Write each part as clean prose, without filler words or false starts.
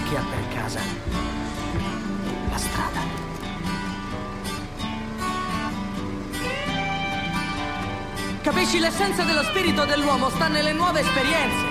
chi ha per casa la strada. Capisci, l'essenza dello spirito dell'uomo sta nelle nuove esperienze.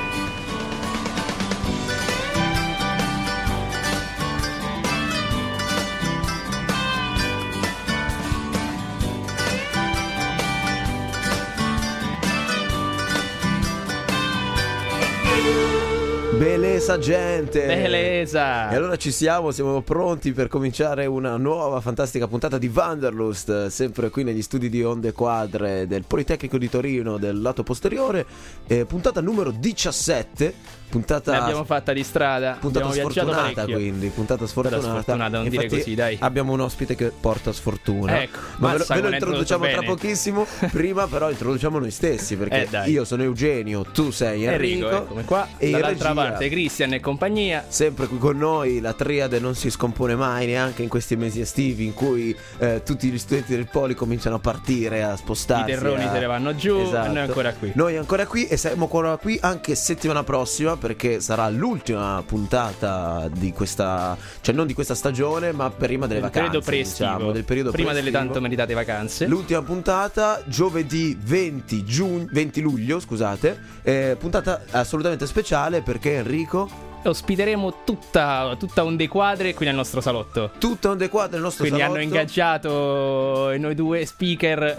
Beleza gente, Beleza. E allora siamo pronti per cominciare una nuova fantastica puntata di Wanderlust, sempre qui negli studi di Onde Quadre del Politecnico di Torino del lato posteriore, puntata numero 17. Puntata, ne abbiamo fatta di strada, puntata abbiamo sfortunata, quindi puntata sfortunata. Non dire così, dai. Abbiamo un ospite che porta sfortuna. Ecco, ma ve lo introduciamo tra bene. pochissimo. Prima però introduciamo noi stessi, perché io sono Eugenio, tu sei Enrico, eccomi qua. E dall'altra regia, parte Cristian e compagnia. sempre qui con noi, la triade non si scompone mai, neanche in questi mesi estivi in cui tutti gli studenti del Poli cominciano a partire, a spostarsi. I terroni se ne vanno giù, esatto. Noi ancora qui e saremo ancora qui anche settimana prossima, perché sarà l'ultima puntata di questa, cioè non di questa stagione, ma prima delle vacanze, diciamo, del periodo prima delle pre-estivo. tanto meritate vacanze. L'ultima puntata giovedì 20 luglio, scusate, puntata assolutamente speciale perché Enrico ospiteremo tutta Onde Quadre qui nel nostro salotto. Tutta Onde Quadre nel nostro Quindi salotto. hanno ingaggiato noi due speaker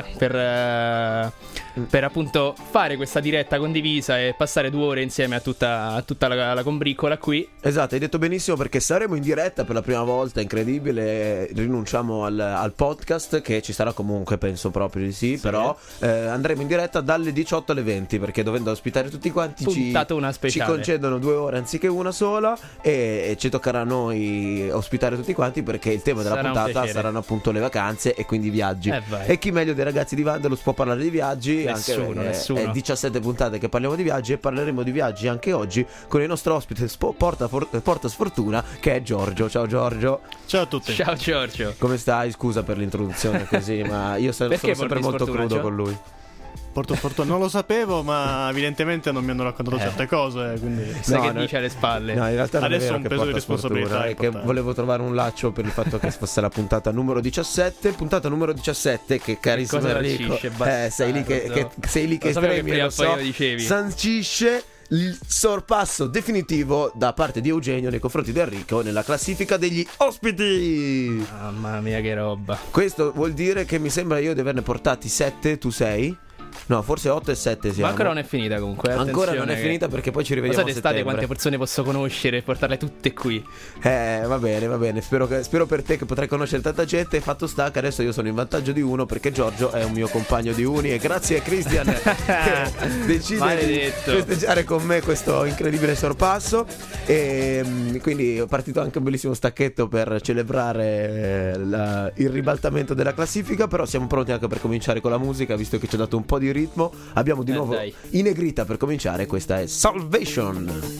per appunto fare questa diretta condivisa e passare 2 ore insieme a tutta la combriccola qui. Esatto, hai detto benissimo, perché saremo in diretta per la prima volta, incredibile. Rinunciamo al podcast, che ci sarà comunque, penso proprio di sì. Però andremo in diretta dalle 18 alle 20, perché dovendo ospitare tutti quanti ci concedono 2 ore anziché una sola, e ci toccherà a noi ospitare tutti quanti, perché il tema della puntata saranno appunto le vacanze e quindi i viaggi. E chi meglio dei ragazzi di Wanderlust può parlare di viaggi? Nessuno. È 17 puntate che parliamo di viaggi, e parleremo di viaggi anche oggi con il nostro ospite porta sfortuna, che è Giorgio. Ciao Giorgio. Ciao a tutti. Ciao Giorgio. Come stai? Scusa per l'introduzione così, ma io sono sempre molto crudo con lui. Porto fortuna, non lo sapevo, ma evidentemente non mi hanno raccontato certe cose, quindi sai che dice alle spalle. No, in realtà non adesso è ho un vero peso che di porta responsabilità sfortuna, è che volevo trovare un laccio per il fatto che fosse la puntata numero 17. Puntata numero 17 che, carissimo Enrico, sei lì che premi, lo so, sancisce il sorpasso definitivo da parte di Eugenio nei confronti di Enrico nella classifica degli ospiti. Mamma mia, che roba. Questo vuol dire che mi sembra io di averne portati 7, tu 6? No, forse 8 e 7 siamo. Ma ancora non è finita comunque. Ancora non è finita, perché poi ci rivediamo a settembre. Quante persone posso conoscere e portarle tutte qui? Va bene. Spero per te che potrai conoscere tanta gente. Fatto sta che adesso io sono in vantaggio di 1, perché Giorgio è un mio compagno di uni, e grazie a Christian che decide di festeggiare con me questo incredibile sorpasso. E quindi è partito anche un bellissimo stacchetto per celebrare il ribaltamento della classifica. Però siamo pronti anche per cominciare con la musica, visto che ci ha dato un po' di ritmo. Abbiamo di nuovo i Negrita per cominciare. Questa è Salvation.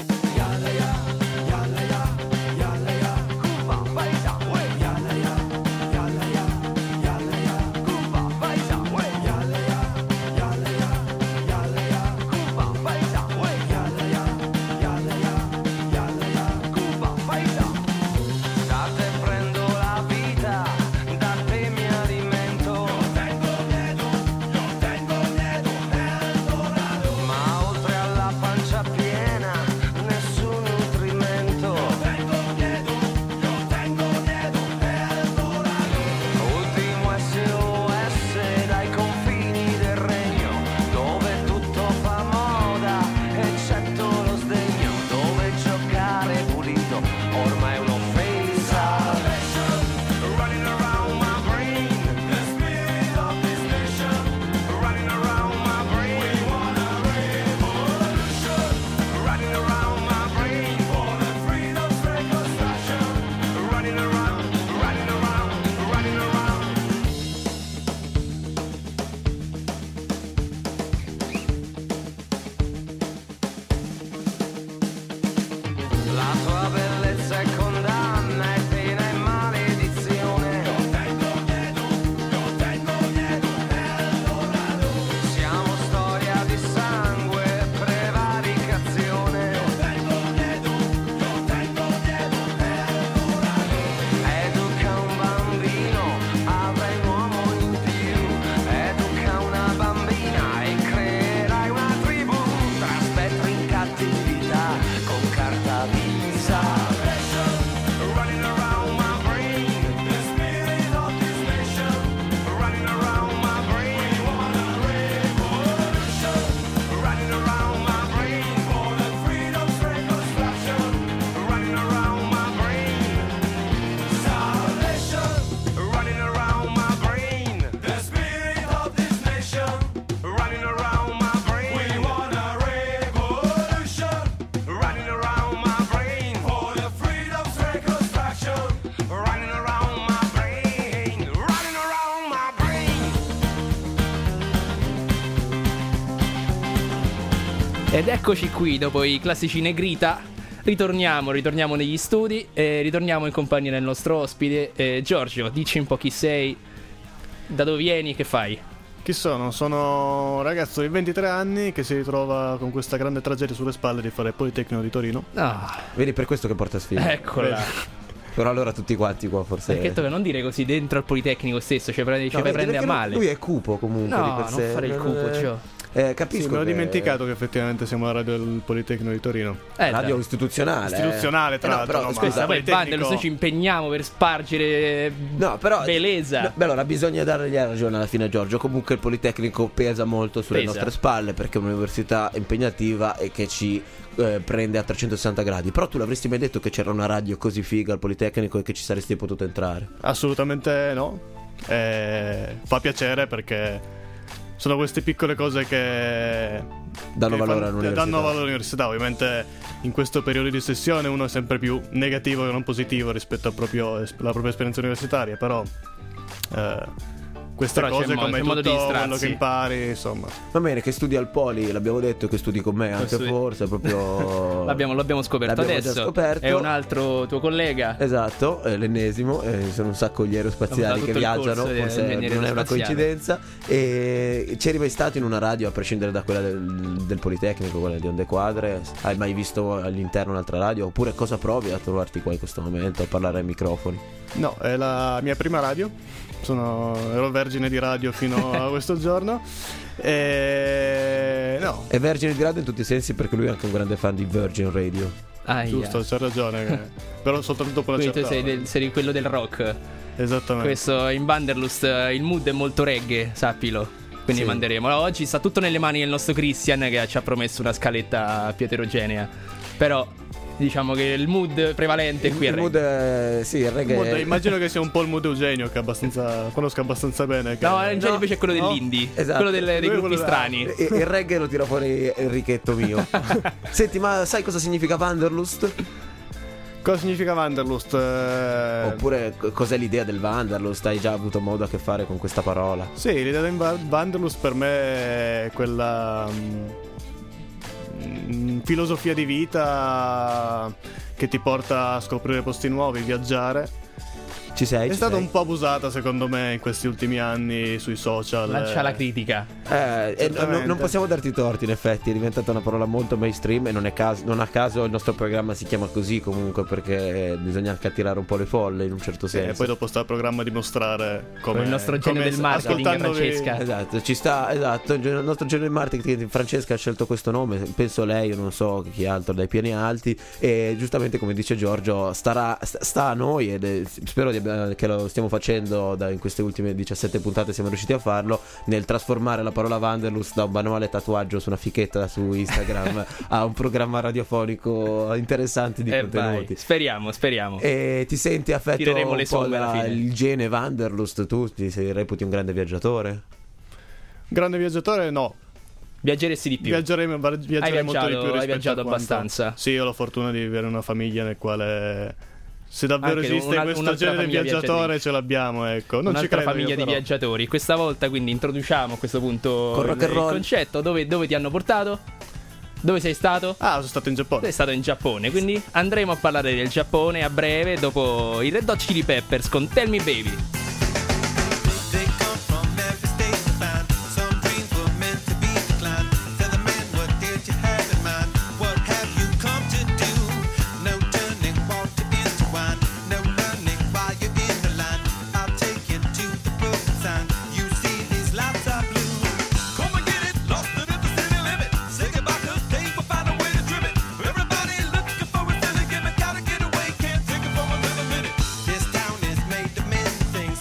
Ma oltre alla pancia piena Ed eccoci qui dopo i classici Negrita. Ritorniamo negli studi e ritorniamo in compagnia del nostro ospite. Giorgio, dici un po' chi sei, da dove vieni e che fai? Chi sono? Sono un ragazzo di 23 anni che si ritrova con questa grande tragedia sulle spalle di fare il Politecnico di Torino. Vedi, per questo che porta sfiga. Eccola. Però allora tutti quanti qua forse. Perché tocca non dire così dentro al Politecnico stesso, ci prende a male. Lui è cupo comunque. No, di per non sé. fare il cupo, Gio. Capisco. Sì, me l'ho che... dimenticato che effettivamente siamo la radio del Politecnico di Torino. Radio istituzionale. Istituzionale, tra l'altro. Però, no, Scusa, poi Politecnico... noi ci impegniamo per spargere belezza. No, beh, allora bisogna dargli ragione alla fine a Giorgio. Comunque il Politecnico pesa molto sulle nostre spalle, perché è un'università impegnativa e che ci prende a 360 gradi. Però tu l'avresti mai detto che c'era una radio così figa al Politecnico e che ci saresti potuto entrare? Assolutamente no. Fa piacere perché sono queste piccole cose che danno valore all'università. Danno valore all'università. Ovviamente in questo periodo di sessione uno è sempre più negativo che non positivo rispetto alla propria esperienza universitaria. Però queste cose come tutto quello che impari, insomma. Va bene, che studi al Poli, l'abbiamo detto, che studi con me anche forse, proprio l'abbiamo scoperto adesso. È un altro tuo collega. Esatto, è l'ennesimo, sono un sacco gli aerospaziali che viaggiano, forse non è una coincidenza. E c'eri mai stato in una radio, a prescindere da quella del Politecnico, quella di Onde Quadre? Hai mai visto all'interno un'altra radio? Oppure cosa provi a trovarti qua in questo momento, a parlare ai microfoni? No, è la mia prima radio. Ero vergine di radio fino a questo giorno. No. È vergine di radio in tutti i sensi, perché lui è anche un grande fan di Virgin Radio. Giusto, c'è ragione. Però soltanto dopo una certa ora. Tu sei quello del rock. Esattamente. Questo in Wanderlust il mood è molto reggae, sappilo. Quindi manderemo. Oggi sta tutto nelle mani del nostro Christian, che ci ha promesso una scaletta più eterogenea. Però diciamo che il mood prevalente qui è il reggae. Il reggae. Immagino che sia un po' il mood Eugenio, che conosco abbastanza bene. Eugenio invece è quello dell'indie. Esatto. Quello dei gruppi strani. Il reggae lo tira fuori Enrichetto mio. Senti, ma sai cosa significa Wanderlust? Cosa significa Wanderlust? Oppure cos'è l'idea del Wanderlust? Hai già avuto modo a che fare con questa parola? Sì, l'idea del Wanderlust per me è quella filosofia di vita che ti porta a scoprire posti nuovi, viaggiare. Ci sei? È stata un po' abusata secondo me in questi ultimi anni sui social. Lancia la critica. Non possiamo darti torti, in effetti è diventata una parola molto mainstream e non a caso il nostro programma si chiama così, comunque, perché bisogna anche attirare un po' le folle in un certo senso. E poi dopo sta il programma a dimostrare come il nostro genio del marketing, Francesca. Esatto, ci sta, esatto, il nostro genio del marketing, Francesca ha scelto questo nome, penso lei, non so chi altro, dai piani alti, e giustamente come dice Giorgio sta a noi, ed spero che lo stiamo facendo in queste ultime 17 puntate, siamo riusciti a farlo, nel trasformare la parola Wanderlust da un manuale tatuaggio su una fichetta su Instagram a un programma radiofonico interessante di contenuti. Speriamo. E ti senti affetto tireremo un le po' somme alla fine. Il gene Wanderlust? Tu ti reputi un grande viaggiatore? Grande viaggiatore no. Viaggeresti di più. Viaggerei molto di più rispetto hai viaggiato a abbastanza. Sì, ho la fortuna di avere una famiglia nel quale, se davvero anche esiste questo genere di viaggiatore, ce l'abbiamo, ecco. Non un'altra famiglia di viaggiatori. Questa volta quindi introduciamo a questo punto il concetto. Dove ti hanno portato? Dove sei stato? Sono stato in Giappone. Sei stato in Giappone, quindi andremo a parlare del Giappone a breve, dopo i Red Hot Chili Peppers con Tell Me Baby. This town is made to mend things.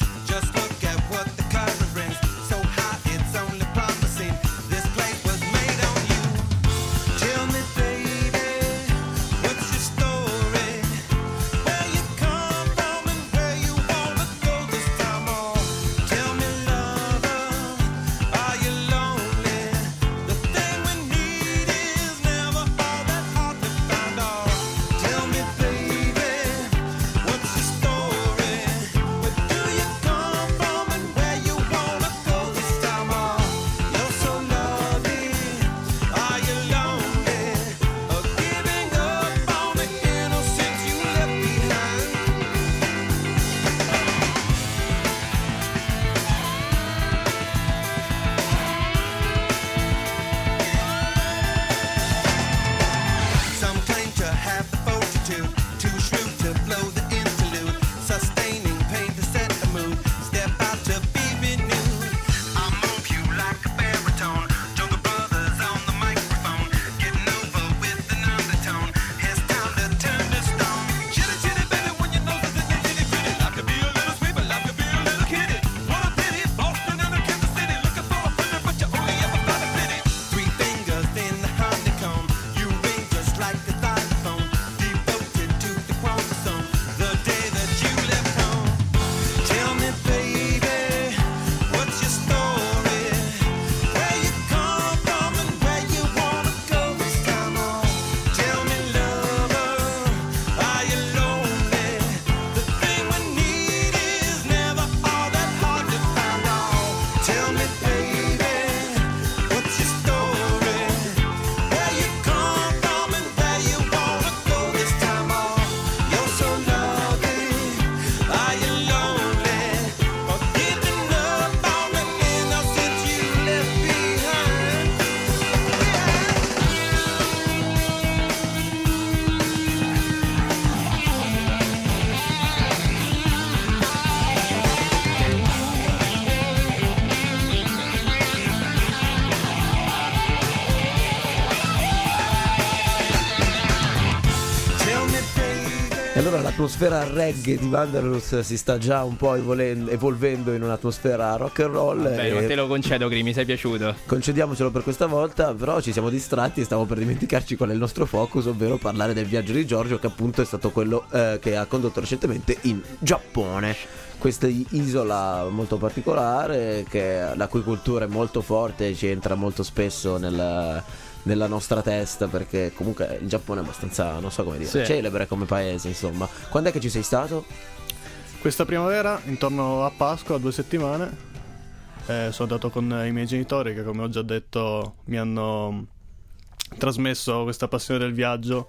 E allora l'atmosfera reggae di Wanderlust si sta già un po' evolvendo in un'atmosfera rock and roll. Beh, ma te lo concedo, Gri, mi sei piaciuto. Concediamocelo per questa volta, però ci siamo distratti e stavo per dimenticarci qual è il nostro focus, ovvero parlare del viaggio di Giorgio, che appunto è stato quello che ha condotto recentemente in Giappone. Questa isola molto particolare, la cui cultura è molto forte e ci entra molto spesso nella nostra testa, perché comunque il Giappone è abbastanza, non so come dire, celebre come paese, insomma. Quando è che ci sei stato? Questa primavera, intorno a Pasqua, 2 settimane. Sono andato con i miei genitori che, come ho già detto, mi hanno trasmesso questa passione del viaggio.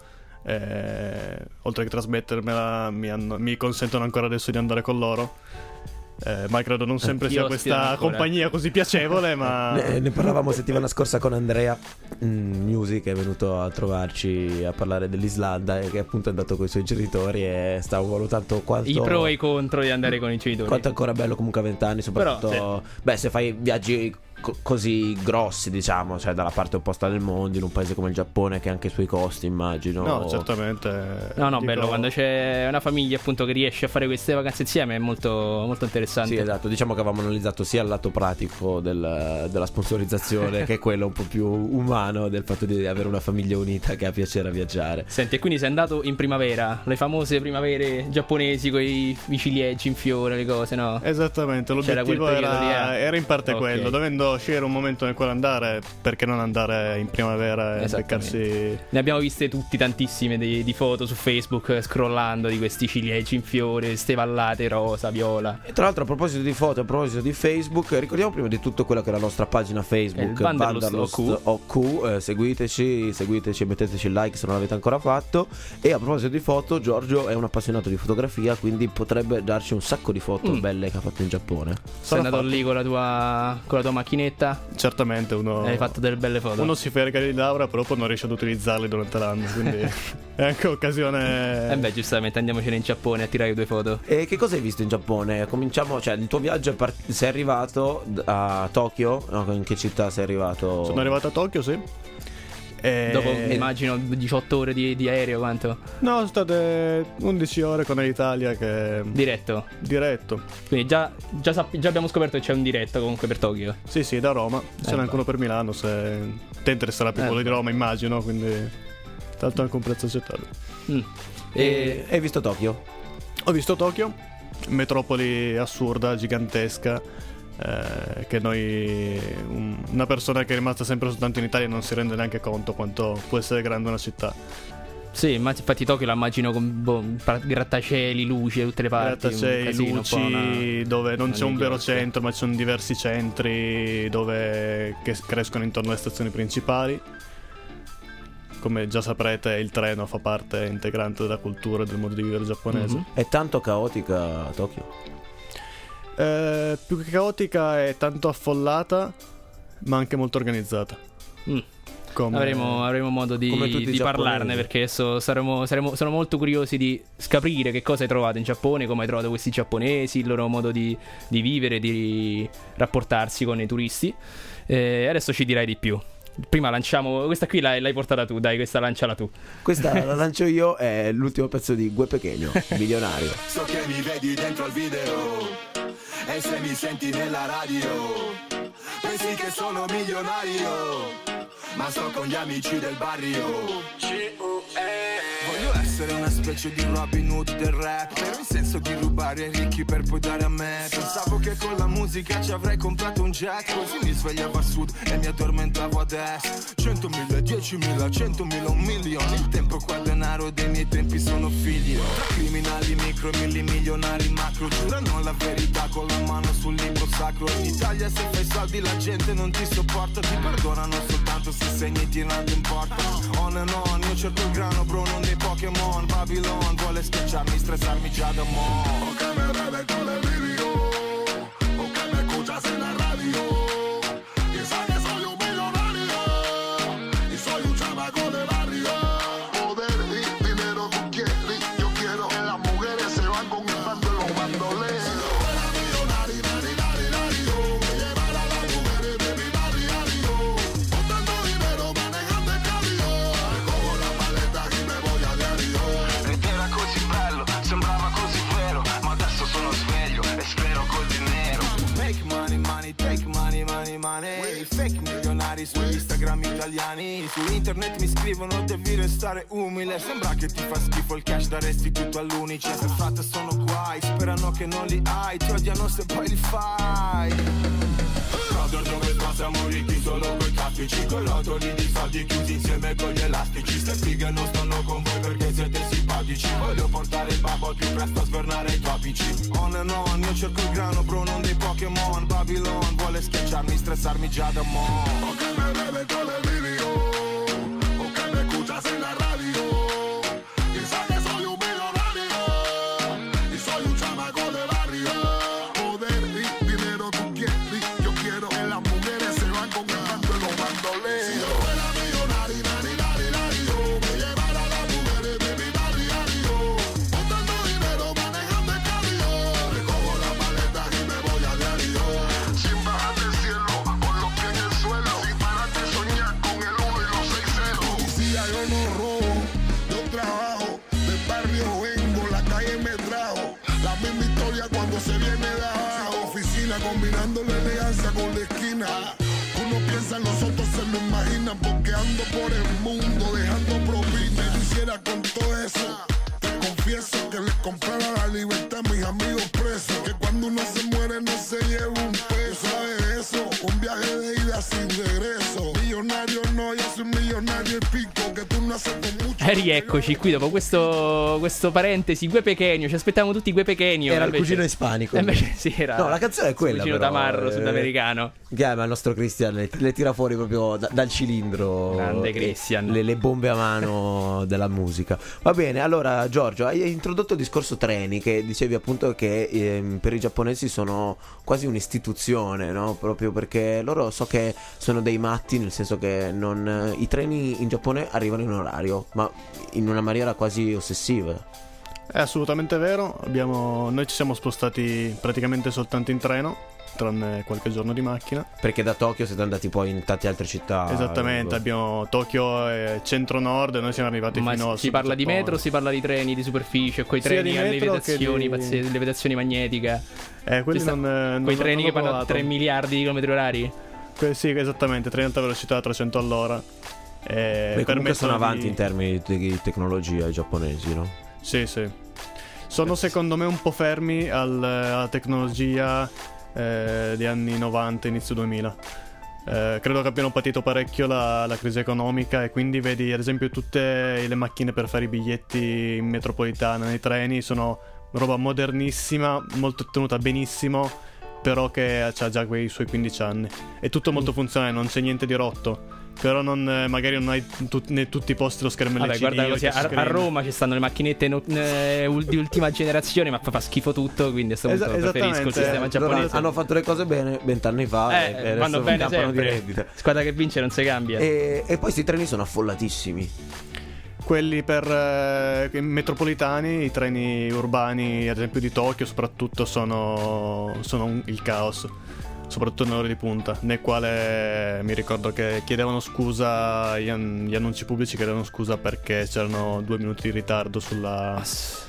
Oltre che trasmettermela, mi consentono ancora adesso di andare con loro. Ma credo non sempre sia questa compagnia così piacevole, ma ne parlavamo settimana scorsa con Andrea Musi, che è venuto a trovarci a parlare dell'Islanda e che appunto è andato con i suoi genitori e stavo valutando quanto i pro e i contro di andare con i genitori, quanto è ancora bello comunque a 20 anni, soprattutto. Però, beh, se fai viaggi così grossi, diciamo, cioè dalla parte opposta del mondo, in un paese come il Giappone, che ha anche i suoi costi, immagino. No, certamente. No, bello quando c'è una famiglia appunto che riesce a fare queste vacanze insieme, è molto, molto interessante. Sì, esatto, diciamo che avevamo analizzato sia il lato pratico della sponsorizzazione che quello un po' più umano del fatto di avere una famiglia unita che ha piacere a viaggiare. Senti, e quindi sei andato in primavera, le famose primavere giapponesi con i ciliegi in fiore, le cose, no? Esattamente, l'obiettivo era in parte quello, dovendo scegliere un momento nel quale andare, perché non andare in primavera e beccarsi. Ne abbiamo viste tutti tantissime di foto su Facebook, scrollando, di questi ciliegi in fiore, ste vallate rosa, viola. E tra l'altro, a proposito di foto, a proposito di Facebook, ricordiamo prima di tutto quella che è la nostra pagina Facebook, Wanderlust OQ. Seguiteci e metteteci il like se non l'avete ancora fatto. E a proposito di foto, Giorgio è un appassionato di fotografia, quindi potrebbe darci un sacco di foto belle che ha fatto in Giappone. Sei andato lì con la tua macchinetta? Certamente, hai fatto delle belle foto. Uno si fa i regali di laurea, però poi non riesce ad utilizzarli durante l'anno, quindi è anche occasione. Beh, giustamente, andiamocene in Giappone a tirare 2 foto. E che cosa hai visto in Giappone? Cominciamo, cioè il tuo viaggio sei arrivato a Tokyo? No, in che città sei arrivato? Sono arrivato a Tokyo, sì. Dopo immagino 18 ore di aereo, quanto? No, sono state 11 ore con l'Italia che... Diretto. Quindi già abbiamo scoperto che c'è un diretto comunque per Tokyo. Sì, da Roma. Ce n'è anche uno per Milano, se te interesserà più quello di Roma, immagino, quindi tanto anche un prezzo accettabile. E hai visto Tokyo? Ho visto Tokyo, metropoli assurda, gigantesca, che una persona che è rimasta sempre soltanto in Italia non si rende neanche conto quanto può essere grande una città. Sì, ma infatti Tokyo la immagino con grattacieli, luci da tutte le parti. Grattacieli, luci, dove non c'è un vero centro, ma ci sono diversi centri che crescono intorno alle stazioni principali. Come già saprete, il treno fa parte integrante della cultura e del modo di vivere giapponese. È tanto caotica Tokyo? Più che caotica, è tanto affollata, ma anche molto organizzata. Avremo modo di parlarne, perché adesso sono molto curiosi di scoprire che cosa hai trovato in Giappone, come hai trovato questi giapponesi, il loro modo di vivere, di rapportarsi con i turisti. Adesso ci dirai di più. Prima lanciamo questa qui, l'hai portata tu, dai, questa lanciala tu. Questa la lancio io, è l'ultimo pezzo di Gue Pequeño, Milionario. So che mi vedi dentro al video e se mi senti nella radio pensi che sono milionario, ma sto con gli amici del barrio. Voglio essere una specie di Robin Hood del rap, però in senso di rubare ai ricchi per poi dare a me. Pensavo che con la musica ci avrei comprato un jet, così mi svegliavo a sud e mi addormentavo ad est. 100.000, 10.000, 100.000, 1 milione. Il tempo qua denaro, dei miei tempi sono figli. Tra criminali micro e milionari macro, giurano la verità con la mano sul libro sacro. In Italia se fai soldi la gente non ti sopporta, ti perdonano soltanto se segni tirando in porta. On and on, io cerco il grano bro, non dei Pokémon. Babylon vuole schiacciarmi, stressarmi già da mo'. O che me bebe con el video, o che me escuchas en la radio, y sabes que soy un millonario, y soy un chamaco de barrio. Poder y dinero tú quieres, yo quiero que las mujeres se van con el bando de los bandoleros. Instagram italiani. Su internet mi scrivono devi restare umile. Sembra che ti fa schifo il cash, daresti tutto all'unice. Se frate sono guai, sperano che non li hai, ti odiano se poi li fai. Giorgio che qua siamo ricchi solo coi traffici, con rotoli di soldi chiusi insieme con gli elastici. Ste fighe non stanno con voi perché siete simpatici. Voglio portare il babbo al più presto a svernare i topici. On and on, io cerco il grano bro, non dei Pokémon. Babylon vuole schiacciarmi, stressarmi già da mo'. O che me vede con el video, o che me escuchas en la radio. Piensa que soy un millonario y soy un chamaco de barrio. Poder y dinero tú quieres, yo quiero que las mujeres se van con el canto de los bandoleros. Si yo fuera millonario, me llevara a las mujeres de mi barrio. Botando dinero, manejando el camión. Recojo las maletas y me voy a diario. Sin bajar del cielo, con los pies en el suelo. Sin parar de soñar con el 1 y los 6 ceros. Policía, yo no robo, yo trabajo. Del barrio vengo, la calle me trajo. La misma historia cuando se viene de abajo. Oficina combinando la elegancia con la esquina. Uno piensa en los otros, se lo imaginan. Porque ando por el mundo dejando propina. Si hiciera con todo eso, te confieso que les comprara la libertad a mis amigos presos. Que cuando uno se muere no se lleva un peso. ¿Sabes eso? Un viaje de ida sin regreso. Millonario no, yo soy millonario y pico. Que tú no haces con mucho. Rieccoci qui dopo questo parentesi, Gue Pequeno. Ci aspettavamo tutti Gue Pequeno. Era il cugino ispanico. Invece sì, era. No, la canzone è quella. Il cugino però, tamarro sudamericano. Ma il nostro Christian le tira fuori proprio dal cilindro. Grande Christian. Le bombe a mano della musica. Va bene, allora Giorgio, hai introdotto il discorso treni, che dicevi appunto che per i giapponesi sono quasi un'istituzione, no? Proprio perché loro so che sono dei matti, nel senso che i treni in Giappone arrivano in orario, ma in una maniera quasi ossessiva. È assolutamente vero. Noi ci siamo spostati praticamente soltanto in treno, tranne qualche giorno di macchina. Perché da Tokyo siete andati poi in tante altre città. Esattamente, abbiamo Tokyo e centro-nord e noi siamo arrivati fino a si parla di metro, si parla di treni di superficie, quei treni a levitazioni pazzesche, levitazioni magnetiche. Quelli non quei treni che vanno a provato. 3 miliardi di chilometri orari. Sì, esattamente, treni alta velocità a 300 all'ora. Comunque sono avanti in termini di tecnologia i giapponesi, no? Sì. Sono secondo me un po' fermi alla tecnologia di anni 90, inizio 2000. Credo che abbiano patito parecchio la crisi economica e quindi vedi ad esempio tutte le macchine per fare i biglietti in metropolitana, nei treni, sono roba modernissima, molto tenuta benissimo, però che ha già quei suoi 15 anni. È tutto molto funzionale, non c'è niente di rotto. Però magari non hai tutti i posti lo schermo LCD. Guarda così, a Roma ci stanno le macchinette di ultima generazione, ma fa schifo tutto, quindi a questo punto preferisco il sistema giapponese. Hanno fatto le cose bene 20 anni fa e vanno bene sempre. Squadra che vince non si cambia. E poi questi treni sono affollatissimi. Quelli per metropolitani, i treni urbani ad esempio di Tokyo soprattutto sono il caos, soprattutto nelle ore di punta, nel quale mi ricordo che chiedevano scusa, gli annunci pubblici chiedevano scusa perché c'erano 2 minuti di ritardo sulla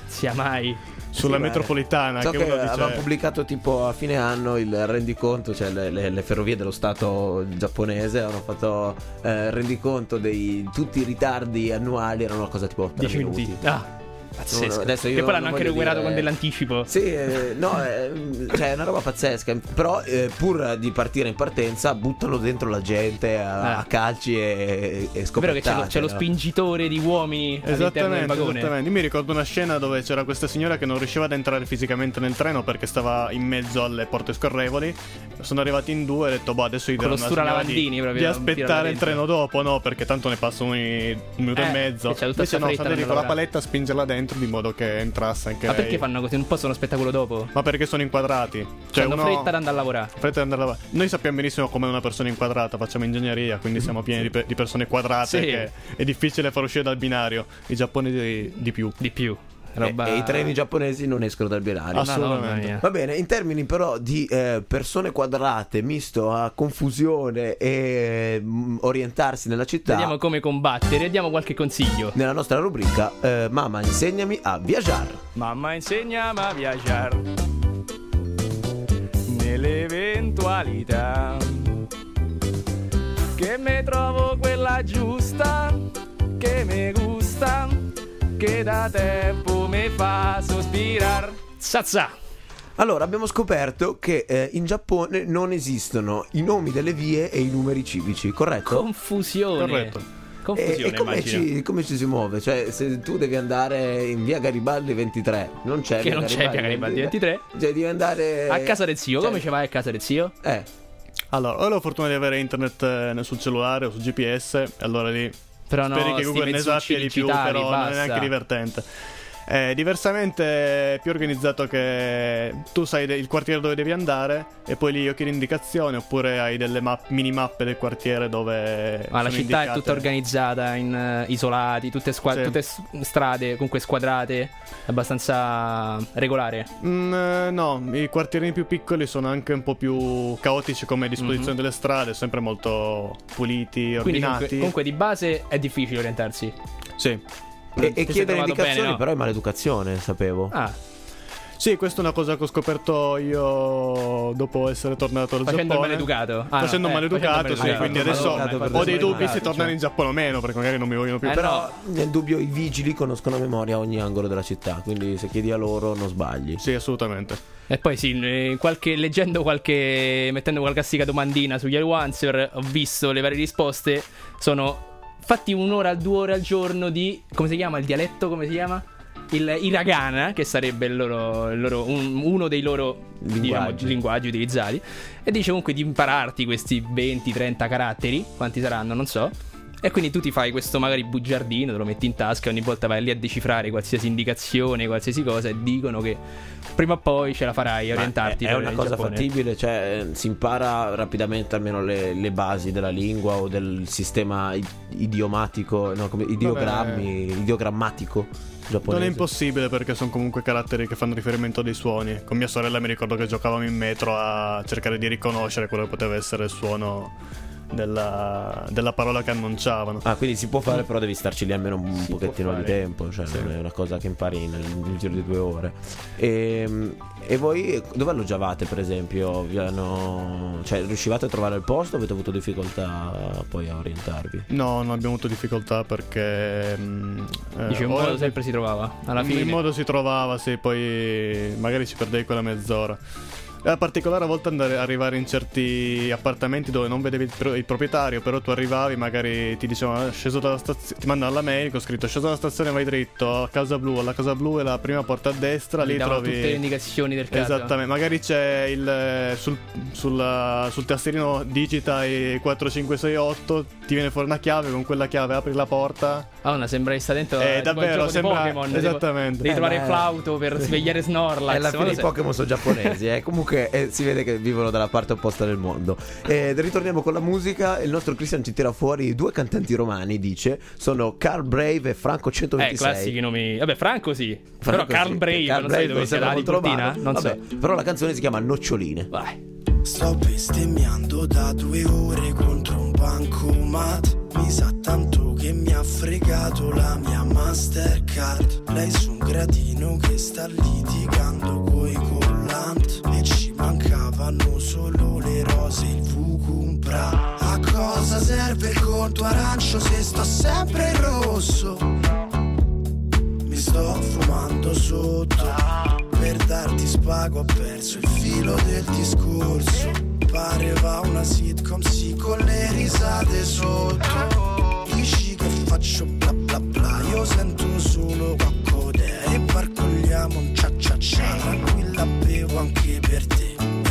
metropolitana. So che che uno dice... aveva pubblicato tipo a fine anno il rendiconto, cioè le ferrovie dello Stato giapponese avevano fatto rendiconto di tutti i ritardi annuali, erano una cosa tipo 3 minuti. Pazzesco. Adesso io che poi l'hanno anche recuperato dire... con dell'anticipo. Sì, cioè è una roba pazzesca. Però pur di partire in partenza buttano dentro la gente a calci e scopertate. Vero che c'è lo spingitore di uomini all'interno del vagone. Esattamente. Io mi ricordo una scena dove c'era questa signora che non riusciva ad entrare fisicamente nel treno perché stava in mezzo alle porte scorrevoli. Sono arrivati in 2 e ho detto adesso gli con lo stura lavandini di aspettare il treno dopo, no, perché tanto ne passa un minuto e mezzo. Invece no, con la paletta a spingerla dentro di modo che entrasse anche Ma lei. perché fanno così? Non possono spettacolo dopo? Ma perché sono inquadrati. Cioè hanno fretta ad andare a lavorare. Noi sappiamo benissimo come una persona inquadrata, facciamo ingegneria, quindi siamo pieni di persone quadrate, che è difficile far uscire dal binario. I giapponesi di più. E i treni giapponesi non escono dal binario. Assolutamente. Va bene, in termini però di persone quadrate misto a confusione e orientarsi nella città, vediamo come combattere e diamo qualche consiglio nella nostra rubrica Mamma insegnami a viaggiare. Mamma insegnami a viaggiare nell'eventualità che mi trovo trovo quella giusta che mi gusta, che da tempo mi fa sospirar. Zazza. Allora, abbiamo scoperto che in Giappone non esistono i nomi delle vie e i numeri civici, corretto? Confusione. Corretto. E come ci si muove? Cioè, se tu devi andare in via Garibaldi 23, non c'è che non c'è via Garibaldi 23, cioè devi andare a casa del zio. Cioè... Come ci vai a casa del zio? Allora, ho la fortuna di avere internet sul cellulare o sul GPS, allora lì però speri che Google ne sappia di più, però non è neanche divertente. Diversamente è più organizzato, che tu sai il quartiere dove devi andare e poi lì chiedi indicazioni, oppure hai delle mini-mappe del quartiere dove la città indicate. è tutta organizzata in isolati, tutte strade comunque squadrate, abbastanza regolare. No, i quartierini più piccoli sono anche un po' più caotici come disposizione delle strade, sempre molto puliti, ordinati. Quindi comunque di base è difficile orientarsi. Sì. E chiedere indicazioni, bene, no? però è maleducazione, sapevo. Sì, questa è una cosa che ho scoperto io dopo essere tornato al Giappone. Facendo il maleducato, sì, quindi adesso ho dei dubbi se tornare in Giappone o meno, perché magari non mi vogliono più. Però nel dubbio i vigili conoscono a memoria ogni angolo della città, quindi se chiedi a loro non sbagli. Sì, assolutamente. E poi sì, mettendo qualche astica domandina sugli Answer, ho visto le varie risposte, sono fatti 1 ora, 2 ore al giorno di, come si chiama il dialetto, come si chiama? Il hiragana, che sarebbe uno dei loro linguaggi utilizzati, e dice comunque di impararti questi 20-30 caratteri, quanti saranno non so, e quindi tu ti fai questo magari bugiardino, te lo metti in tasca, ogni volta vai lì a decifrare qualsiasi indicazione, qualsiasi cosa, e dicono che prima o poi ce la farai a orientarti. È una cosa fattibile, cioè si impara rapidamente almeno le basi della lingua o del sistema idiomatico, no, come ideogrammatico giapponese. Non è impossibile, perché sono comunque caratteri che fanno riferimento a dei suoni. Con mia sorella mi ricordo che giocavamo in metro a cercare di riconoscere quello che poteva essere il suono della parola che annunciavano. Quindi si può fare, però devi starci lì almeno un pochettino di tempo, cioè non è una cosa che impari nel giro di 2 ore. E voi dove alloggiavate, per esempio? Cioè, riuscivate a trovare il posto o avete avuto difficoltà poi a orientarvi? No, non abbiamo avuto difficoltà, perché dice un modo sempre si trovava alla fine. Il modo si trovava, sì, poi magari ci perdevi quella mezz'ora. Era particolare a volte arrivare in certi appartamenti dove non vedevi il proprietario, però tu arrivavi, magari ti dicevano sceso dalla stazione, ti mandano la mail con scritto sceso dalla stazione, vai dritto a Casa Blu, alla Casa Blu è la prima porta a destra, lì trovi tutte le indicazioni del caso. Esattamente, magari c'è sul tastierino digita i 4, 5, 6, 8, ti viene fuori una chiave, con quella chiave apri la porta. Sembra che sta dentro davvero, sembra Pokémon, esattamente. Devi trovare il flauto per svegliare Snorlax. Alla fine i Pokémon sono giapponesi, comunque si vede che vivono dalla parte opposta del mondo. Ritorniamo con la musica. Il nostro Christian ci tira fuori 2 cantanti romani, dice. Sono Carl Brave e Franco 126. Classici nomi. Vabbè, Franco sì. Però Carl Brave non sai dove sia la Tiburtina? Non so. Però la canzone si chiama Noccioline. Vai. Sto bestemmiando da 2 ore contro un bancomat. Mi sa tanto che mi ha fregato la mia Mastercard. Lei su un gradino che sta litigando coi collant. E ci mancavano solo le rose e il Vucumpra. A cosa serve il conto arancio se sto sempre in rosso? Mi sto fumando sotto. Per darti spago ho perso il filo del discorso. Pareva una sitcom, sì, con le risate sotto. Dici che faccio bla bla bla, io sento solo quaccodè. E barcogliamo un cia cia cia, tranquilla bevo anche per te.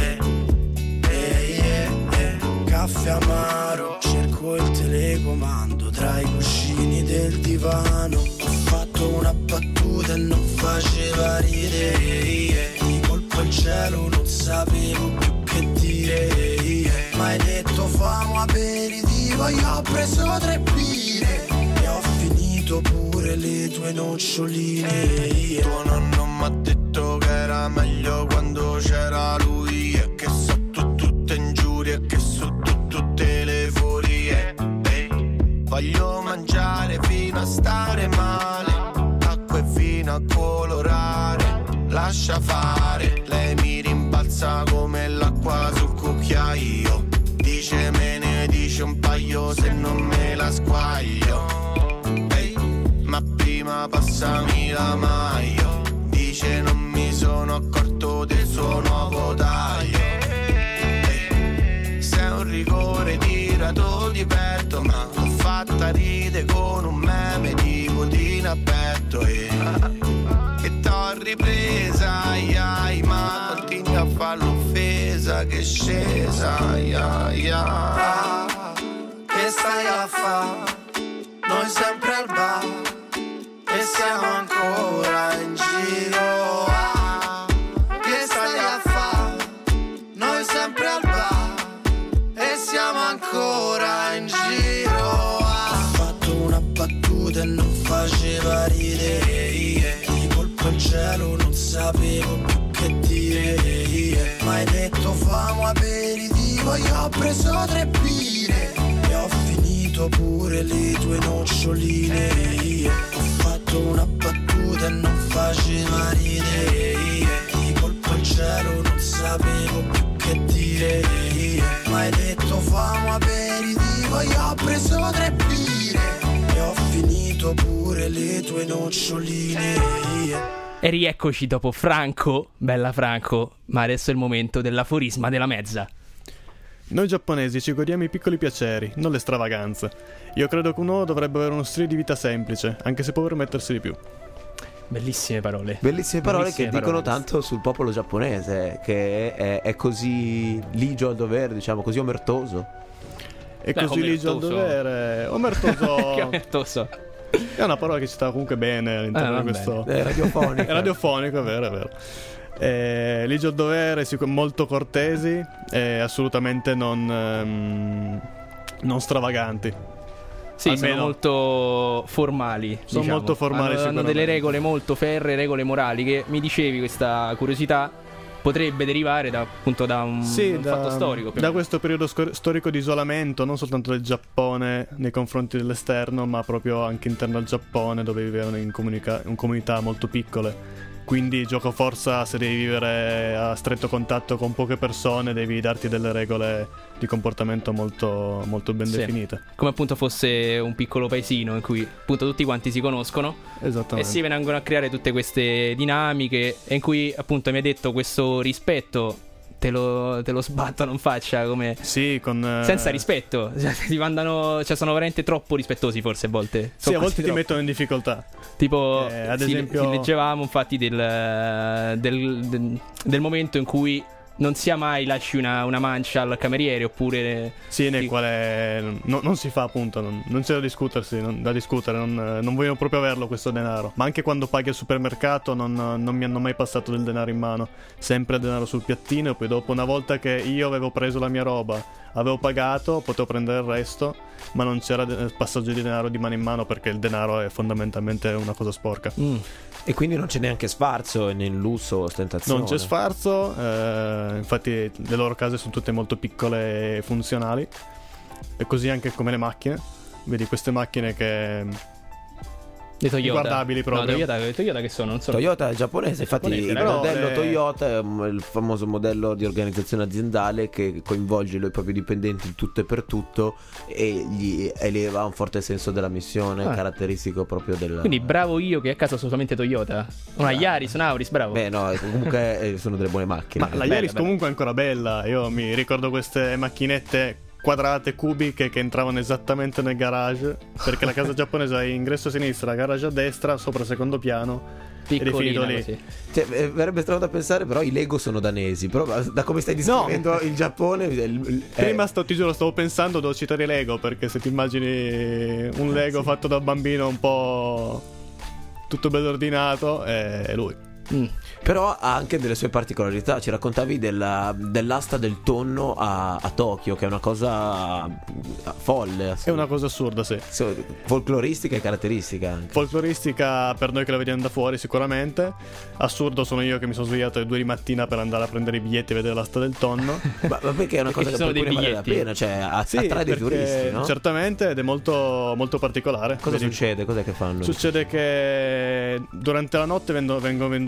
Caffè amaro, cerco il telecomando tra i cuscini del divano. Ho fatto una battuta e non faceva ridere. Di colpo al cielo non sapevo più che dire. Ma hai detto famo aperitivo, io ho preso 3 birre e ho finito pure le tue noccioline. Tuo nonno m'ha detto che era meglio quando c'era lui, e che sotto tutte ingiurie, che su tutte le furie. Voglio mangiare fino a stare male, acqua e vino a colorare. Lascia fare, lei mi rimbalza come l'acqua sul cucchiaio. Dice me ne me dice un paio se non me la squaglio. Ehi, ma prima passami la maglia. Dice non mi sono accorto del suo nuovo taglio. Ehi, sei un rigore tirato di petto, ma l'ho fatta ride con un meme tipo di petto. E t'ho ripresa, ai ai, ma continui a fare l'offesa che è scesa, ai ai ai. Che stai a fa'? Noi sempre al bar e siamo ancora in giro. Che stai a fa'? Noi sempre al bar e siamo ancora in giro. Ho fatto una battuta e non faceva ridere. Di colpo al cielo non sapevo più che dire. Ma hai detto famo aperitivo, io ho preso 3 birre e ho finito pure le tue noccioline. Ho fatto una battuta e non faceva ridere. Di colpo al cielo non sapevo più che dire. Ma hai detto famo aperitivo, io ho preso 3 birre e ho finito pure le tue noccioline. E rieccoci dopo Franco, bella Franco, ma adesso è il momento dell'aforisma della mezza. Noi giapponesi ci godiamo i piccoli piaceri, non le stravaganze. Io credo che un uomo dovrebbe avere uno stile di vita semplice, anche se può permettersi di più. Bellissime parole. Bellissime parole che dicono tanto sul popolo giapponese, che è così ligio al dovere, diciamo, così omertoso. E così ligio al dovere, omertoso. Che omertoso. È una parola che ci sta comunque bene all'interno di questo. È radiofonico. È radiofonico, è vero. Ligio al dovere, molto cortesi e assolutamente non stravaganti. Sì, almeno sono molto formali. Sono diciamo. molto formali. Hanno delle regole molto ferree, regole morali. Che mi dicevi, questa curiosità potrebbe derivare appunto da un fatto storico. Da questo periodo storico di isolamento, non soltanto del Giappone nei confronti dell'esterno, ma proprio anche interno al Giappone, dove vivevano in comunità molto piccole. Quindi gioco forza, se devi vivere a stretto contatto con poche persone, devi darti delle regole di comportamento molto, molto ben definite. Come appunto fosse un piccolo paesino in cui appunto tutti quanti si conoscono. Esattamente. E si vengono a creare tutte queste dinamiche e in cui appunto mi hai detto questo rispetto te lo sbattono in faccia come sì, senza rispetto, cioè, ti mandano, cioè sono veramente troppo rispettosi forse a volte. Sì, a volte ti mettono in difficoltà. Tipo ad esempio si leggevamo infatti del momento in cui non sia mai lasci una mancia al cameriere oppure sì, nel quale non si fa appunto, non c'è da discutere, non vogliono proprio averlo questo denaro. Ma anche quando paghi al supermercato non mi hanno mai passato del denaro in mano, sempre denaro sul piattino. E poi dopo, una volta che io avevo preso la mia roba, avevo pagato, potevo prendere il resto, ma non c'era passaggio di denaro di mano in mano, perché il denaro è fondamentalmente una cosa sporca. E quindi non c'è neanche sfarzo nel lusso o ostentazione. Non c'è sfarzo, infatti le loro case sono tutte molto piccole e funzionali. E così anche come le macchine. Vedi queste macchine che le Toyota. Guardabili proprio. No, Toyota che sono? Non so. Toyota è giapponese, infatti Giapponese, il modello Toyota è il famoso modello di organizzazione aziendale che coinvolge i propri dipendenti in tutto e per tutto e gli eleva un forte senso della missione, caratteristico proprio del... Quindi bravo io che a casa assolutamente Toyota. Una Yaris, un Auris, bravo. Beh no, comunque sono delle buone macchine. Ma la Yaris comunque è ancora bella. Io mi ricordo queste macchinette quadrate, cubiche, che entravano esattamente nel garage, perché la casa giapponese ha ingresso a sinistra, garage a destra, sopra secondo piano, ed è finito lì. Cioè, verrebbe strano da pensare, però i Lego sono danesi. Però da come stai descrivendo il Giappone prima ti giuro, stavo pensando, devo citare i Lego, perché se ti immagini un Lego fatto da bambino un po' tutto ben ordinato, è lui. Però ha anche delle sue particolarità. Ci raccontavi dell'asta del tonno a Tokyo, che è una cosa folle, è una cosa assurda, sì. Folcloristica e caratteristica anche. Folcloristica per noi che la vediamo da fuori sicuramente. Assurdo sono io che mi sono svegliato alle 2 di mattina per andare a prendere i biglietti e vedere l'asta del tonno. ma perché è una cosa che per cui vale la pena, cioè attrae dei turisti, no? Certamente, ed è molto, molto particolare. Cosa succede? Cos'è che fanno? Succede che durante la notte vengono venduti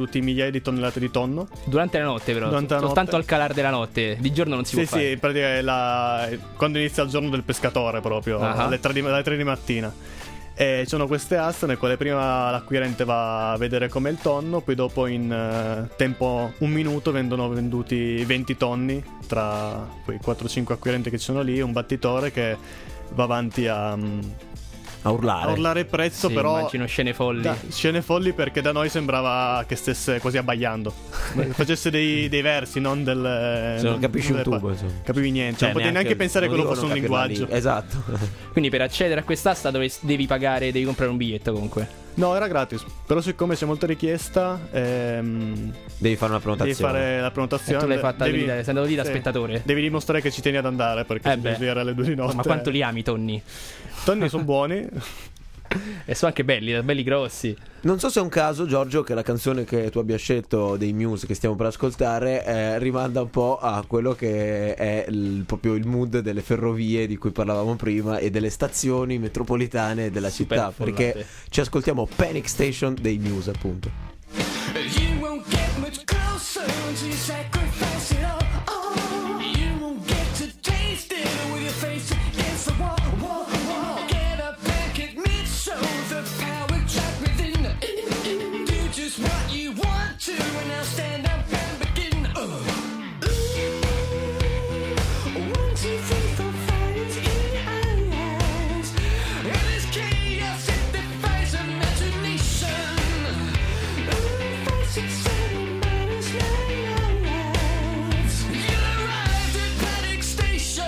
venduti migliaia di tonnellate di tonno. Durante la notte però, Durante la soltanto notte. al calar della notte. Di giorno non si può fare. Sì, in pratica è quando inizia il giorno del pescatore proprio, alle 3 di mattina. E ci sono queste aste nel quale prima l'acquirente va a vedere com'è il tonno, poi dopo in tempo 1 minuto vengono venduti 20 tonni tra quei 4-5 acquirenti che ci sono lì, un battitore che va avanti a urlare il prezzo, Sì, però immagino scene folli. Scene folli, perché da noi sembrava che stesse quasi abbaiando. Facesse dei versi, non del... Se non capisci un tubo, insomma. Capivi niente, Cioè, non potevi neanche pensare che quello fosse un linguaggio. Esatto. Quindi per accedere a quest'asta devi pagare, devi comprare un biglietto comunque. No, era gratis, però siccome c'è molta richiesta devi fare una prenotazione. devi fare la E prenotazione. tu l'hai fatta, sei andato lì da sì, spettatore. devi dimostrare che ci tieni ad andare, perché devi vedere alle 2 di notte. Ma quanto li ami, Tonni? Tonni sono buoni. E sono anche belli grossi. Non so se è un caso, Giorgio, che la canzone che tu abbia scelto dei Muse che stiamo per ascoltare rimanda un po' a quello che è proprio il mood delle ferrovie di cui parlavamo prima e delle stazioni metropolitane della città, affollate. perché ci ascoltiamo Panic Station dei Muse, appunto. You won't get much closer until you sacrifice it all. You won't get to taste it with your face against the wall. Get up and admit, show the power trapped within. Do just what you want to, and now stand up and begin. 1, 2, 3, 4, 5 in eyes. And this chaos, it defies imagination. 5, 6, 7, minus 9 lives. You arrived at Panic Station.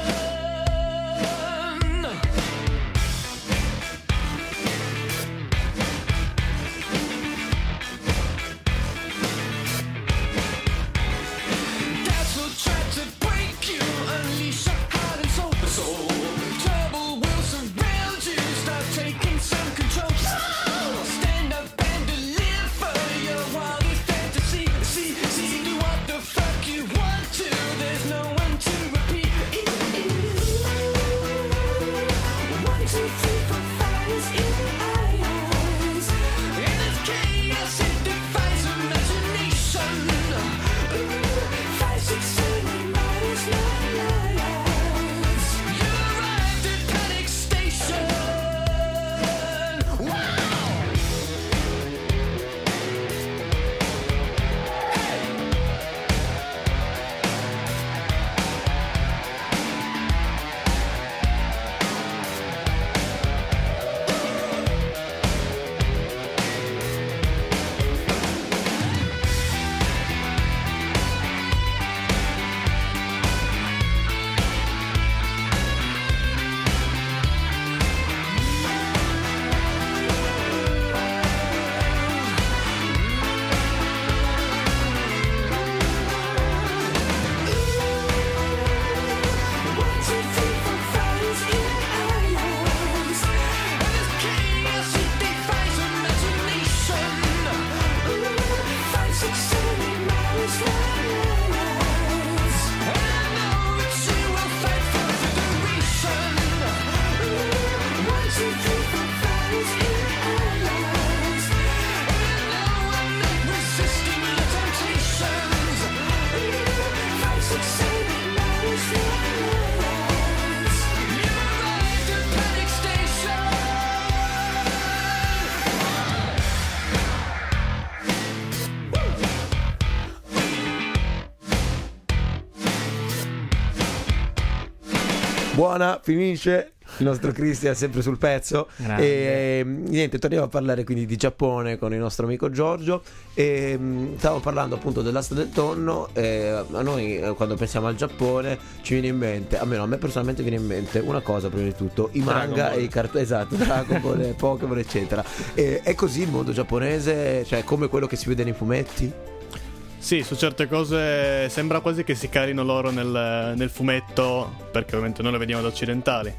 That's what tried to break you, unleash your heart and soul. Trouble will surround you, start taking some control. Stand up and deliver your wildest fantasy. See, do what the fuck you want to, there's no one to repeat. 1, 2, 3, 4, 5 is in eyes. In this chaos, it defies imagination. 5, 6, 7, minus 9 lives. You arrived at Panic Station. Wow! Buona, finisce. Il nostro Christian sempre sul pezzo. Grande. E niente, torniamo a parlare quindi di Giappone con il nostro amico Giorgio. E stavo parlando appunto dell'asta del tonno. A noi quando pensiamo al Giappone ci viene in mente, almeno a me personalmente viene in mente una cosa prima di tutto: i manga e i cartoni. Esatto, Dragon Ball, Pokémon eccetera. È così il mondo giapponese? Cioè come quello che si vede nei fumetti? Sì, su certe cose sembra quasi che si calino loro nel fumetto, perché ovviamente noi lo vediamo da occidentali.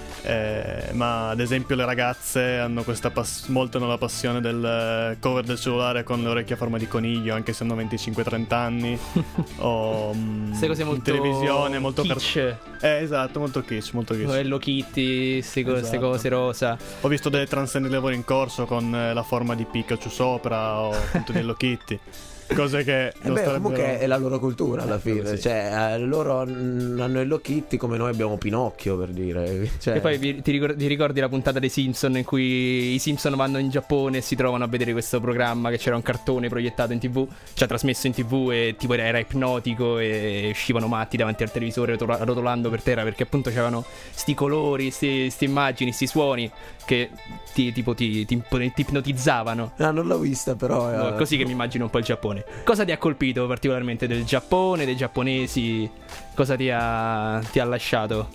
Ma ad esempio le ragazze hanno questa molte hanno la passione del cover del cellulare con le orecchie a forma di coniglio, anche se hanno 25-30 anni. O Queste cose molto in televisione, molto kitsch. esatto, molto kitsch, molto kitsch. Hello Kitty, queste Esatto. cose rosa. Ho visto delle transenne di lavoro in corso con la forma di Pikachu sopra o appunto di Hello Kitty. Cose che non comunque è la loro cultura alla fine. sì. Cioè, loro hanno Hello Kitty come noi abbiamo Pinocchio, per dire. Cioè... E poi ti ricordi la puntata dei Simpson in cui i Simpson vanno in Giappone e si trovano a vedere questo programma, che c'era un cartone proiettato in TV, cioè trasmesso in TV, e tipo era ipnotico e uscivano matti davanti al televisore rotolando per terra, perché appunto c'erano sti colori, sti immagini, sti suoni che ti ipnotizzavano. No, non l'ho vista, però No, così che mi immagino un po' il Giappone. Cosa ti ha colpito particolarmente del Giappone, dei giapponesi? Cosa ti ha lasciato?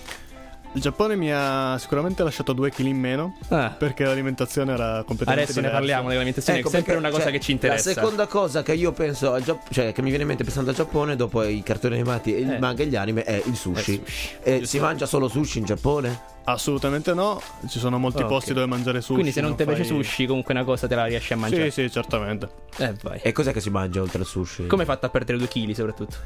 Il Giappone mi ha sicuramente lasciato 2 kg in meno, perché l'alimentazione era completamente Adesso diversa. ne parliamo dell'alimentazione, Ecco, è sempre perché, una cosa cioè, che ci interessa. La seconda cosa che io penso cioè che mi viene in mente pensando al Giappone, dopo i cartoni animati, il manga e gli anime, è il sushi. Si mangia solo sushi in Giappone? Assolutamente no, ci sono molti posti dove mangiare sushi. Quindi se non ti piace fai- sushi, comunque una cosa te la riesci a mangiare. Sì, certamente. Vai. E cos'è che si mangia oltre al sushi? Come hai fatto a perdere 2 kg soprattutto?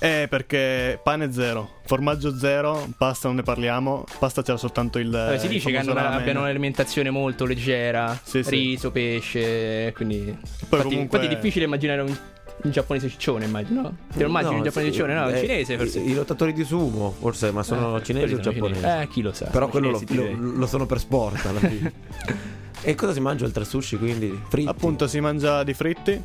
Perché pane zero, formaggio zero, pasta non ne parliamo. Pasta c'era soltanto il Si dice il che famoso ramen. abbiano un'alimentazione molto leggera, Sì. riso, pesce, quindi Poi infatti è difficile immaginare un giapponese ciccione, immagino, no? Te lo immagini un giapponese ciccione? No, un cinese forse. I lottatori di sumo, forse, ma sono cinesi o quelli sono giapponesi? cinesi. Chi lo sa. Però sono quello cinesi, direi. lo sono per sport alla fine. E cosa si mangia oltre al sushi, quindi? Fritti? Appunto si mangia di fritti,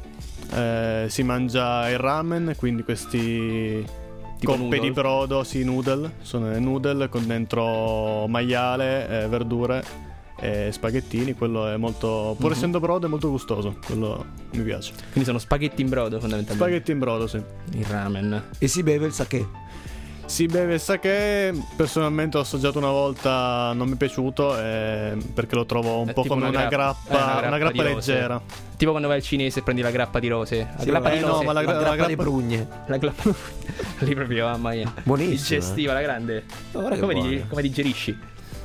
si mangia il ramen, quindi questi Tipo coppe noodle. di brodo, noodle, sono noodle con dentro maiale, verdure e spaghettini. Quello è molto, pur essendo brodo, è molto gustoso, quello mi piace. Quindi sono spaghetti in brodo fondamentalmente. Spaghetti in brodo, sì. Il ramen. E si beve il sake? Si beve il sake, personalmente ho assaggiato una volta, non mi è piaciuto, perché lo trovo un È po' tipo una grappa di rose. leggera. Tipo quando vai al cinese e prendi la grappa di rose. La Sì, grappa di no, rose. ma la grappa di prugne. La grappa. Lì proprio, mamma mia. Buonissimo. Digestiva, la grande. Guarda che Come, buono. come digerisci?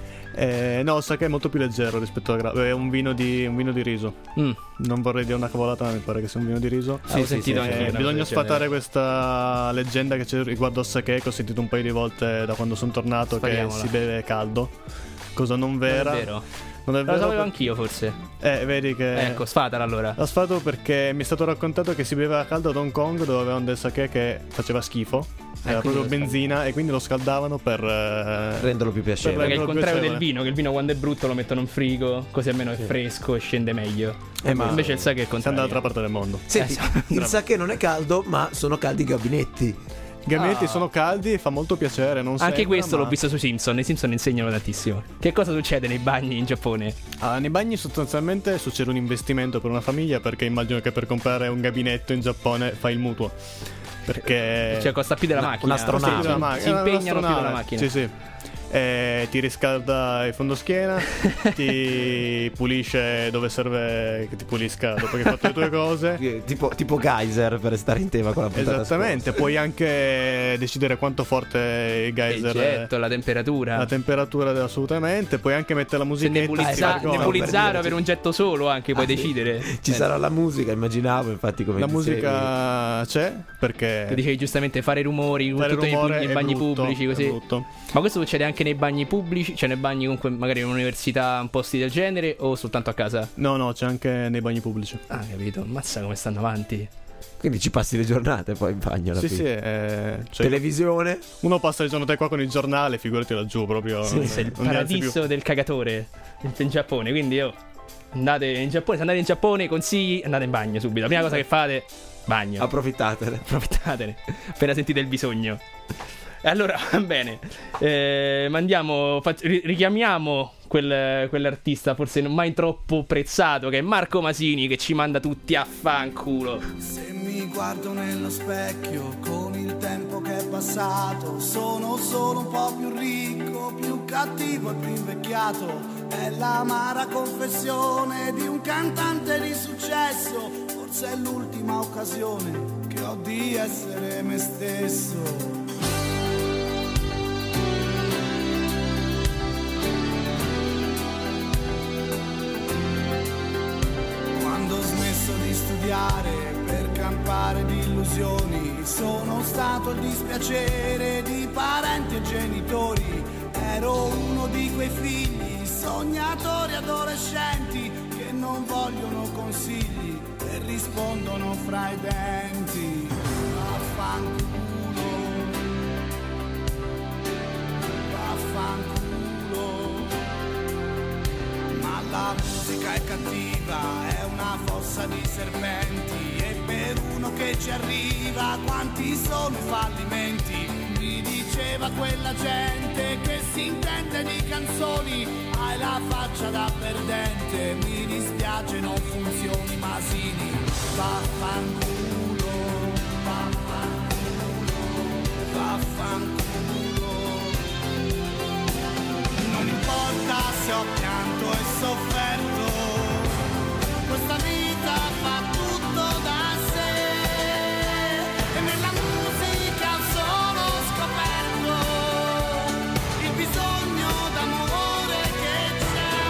No, il sake è molto più leggero rispetto alla grappa. È un vino di riso. Non vorrei dire una cavolata, ma mi pare che sia un vino di riso. Ho sentito anche io una cosa Bisogna del sfatare genere. questa leggenda che c'è riguardo al sake, che ho sentito un paio di volte da quando sono tornato, Sfatiamola. che si beve caldo. Cosa non vera. Non è vero. Non è Lo vero. sapevo anch'io forse. Vedi che Ecco, sfatala allora. la sfato perché mi è stato raccontato che si beveva caldo ad Hong Kong, dove avevano del sake che faceva schifo. Era quindi proprio lo benzina, e quindi lo scaldavano per Renderlo più piacevole. Perché è il più contrario piacevole. del vino, che il vino quando è brutto lo mettono in frigo, così almeno è fresco e scende meglio. Ma Invece il sake è il si andava contrario. dall'altra parte del mondo. senti, il sake non è caldo, ma sono caldi i gabinetti. I gabinetti sono caldi e fa molto piacere. Non Anche sembra, questo ma- l'ho visto sui Simpson. I Simpson insegnano tantissimo. Che cosa succede nei bagni in Giappone? Nei bagni sostanzialmente succede un investimento per una famiglia, perché immagino che per comprare un gabinetto in Giappone fai il mutuo. Perché Cioè costa più della macchina. un'astronave. Si impegnano più della macchina. Sì. Ti riscalda il fondoschiena, ti pulisce dove serve che ti pulisca dopo che hai fatto le tue cose. Tipo geyser, per stare in tema con la puntata Esattamente, puoi anche decidere quanto forte è il geyser, Il getto, la temperatura. la temperatura assolutamente, puoi anche mettere la Se musichetta. nebulizzare per un getto solo anche puoi decidere. Ci sarà la musica, immaginavo, infatti, come La ti musica c'è, perché Tu dicevi giustamente fare rumori fare tutto rumore nei è bagni brutto, pubblici è così. brutto. Ma questo succede anche nei bagni pubblici? Cioè nei bagni comunque magari in un'università, in posti del genere, o soltanto a casa? No, c'è anche nei bagni pubblici. Ah, capito. Mazza come stanno avanti. Quindi ci passi le giornate poi in bagno alla Sì, fine. cioè, Televisione. uno passa le giornate qua con il giornale, figurati laggiù proprio. Questo è il non ne alzi più. paradiso del cagatore in Giappone. Quindi andate in Giappone, se andate in Giappone, consigli, andate in bagno subito. La prima cosa che fate, bagno. Approfittatene. Approfittatene appena sentite il bisogno. E allora, va bene, richiamiamo quell'artista forse non mai troppo prezzato, che è Marco Masini, che ci manda tutti a fanculo. Se mi guardo nello specchio con il tempo che è passato, sono solo un po' più ricco, più cattivo e più invecchiato. È l'amara confessione di un cantante di successo. Forse è l'ultima occasione che ho di essere me stesso. Quando ho smesso di studiare per campare di illusioni, sono stato il dispiacere di parenti e genitori. Ero uno di quei figli, sognatori adolescenti, che non vogliono consigli e rispondono fra i denti. Vaffanculo, vaffanculo. Ma la musica è cattiva, è una fossa di serpenti, e per uno che ci arriva quanti sono i fallimenti. Mi diceva quella gente che si intende di canzoni, hai la faccia da perdente, mi dispiace non funzioni Masini. Vaffanculo, vaffanculo, vaffanculo. Non importa se ho pianto e sofferto, questa vita fa tutto da sé, e nella musica ho solo scoperto il bisogno d'amore che c'è.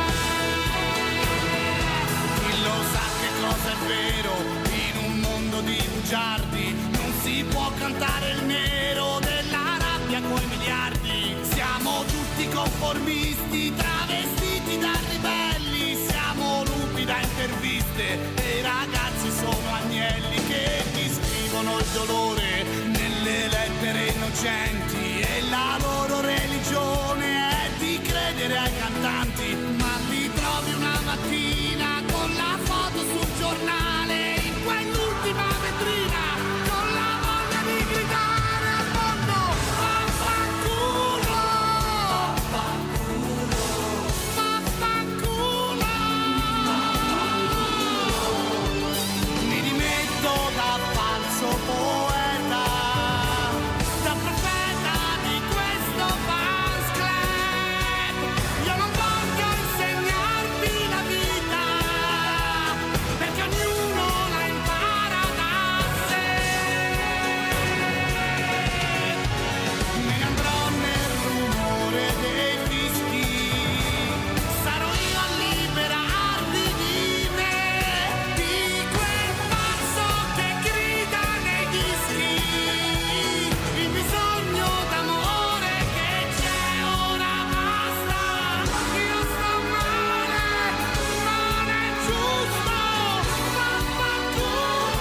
Chi lo sa che cosa è vero in un mondo di bugiardi, non si può cantare il nero della rabbia coi miliardi. Siamo tutti conformisti, travestiti da ribelli, siamo lupi da interviste e i ragazzi sono agnelli che ti scrivono il dolore nelle lettere innocenti, e la loro religione è di credere ai cantanti, ma li trovi una mattina con la foto sul giornale, in quell'ultima vetrina, con la voglia di gridare al mondo vaffanculo, vaffanculo, vaffanculo. Mi rimetto da falso poeta, da profeta di questo fans club. Io non voglio insegnarti la vita, perché ognuno la impara da sé. Me ne andrò nel rumore dei fischi, sarò io a liberarti di me, di quel falso che grida nei dischi, il bisogno d'amore che c'è. Ora basta, io sto male, non è giusto, vaffanculo.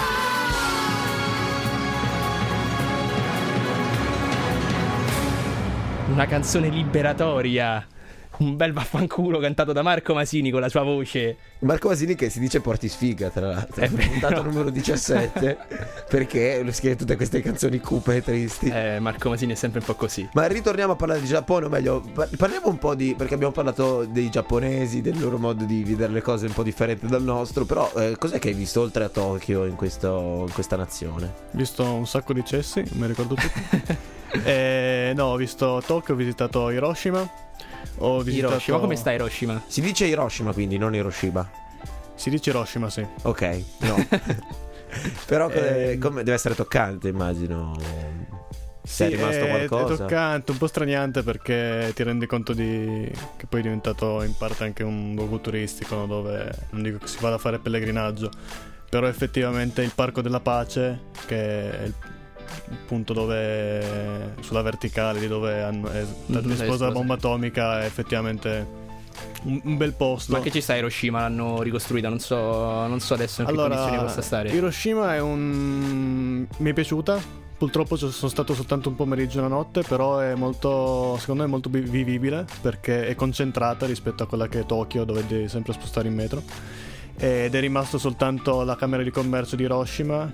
Una canzone liberatoria, un bel vaffanculo cantato da Marco Masini con la sua voce. Marco Masini che si dice porti sfiga, tra l'altro. È vero. Puntata numero 17, perché lui scrive tutte queste canzoni cupe e tristi. Marco Masini è sempre un po' così. Ma ritorniamo a parlare di Giappone, o meglio, parliamo un po' di... perché abbiamo parlato dei giapponesi, del loro modo di vedere le cose un po' differente dal nostro. Però cos'è che hai visto oltre a Tokyo in questa nazione? Ho visto un sacco di cessi, mi ricordo tutti. No, ho visto Tokyo, ho visitato Hiroshima. Ho visitato... Hiroshima, come sta Hiroshima? Si dice Hiroshima, quindi non Hiroshima. Si dice Hiroshima, sì. Ok, no. Però come deve essere toccante, immagino. Se è rimasto qualcosa. È toccante, un po' straniante, perché ti rendi conto che poi è diventato in parte anche un luogo turistico, dove non dico che si vada a fare pellegrinaggio, però effettivamente il Parco della Pace, che è il punto dove sulla verticale di dove è stata esplosa la bomba atomica, è effettivamente un bel posto. Ma che ci sta Hiroshima? L'hanno ricostruita, non so adesso in che condizioni possa stare. Hiroshima mi è piaciuta. Purtroppo sono stato soltanto un pomeriggio e una notte, però è molto, secondo me, molto vivibile, perché è concentrata rispetto a quella che è Tokyo, dove devi sempre spostare in metro. Ed è rimasto soltanto la camera di commercio di Hiroshima,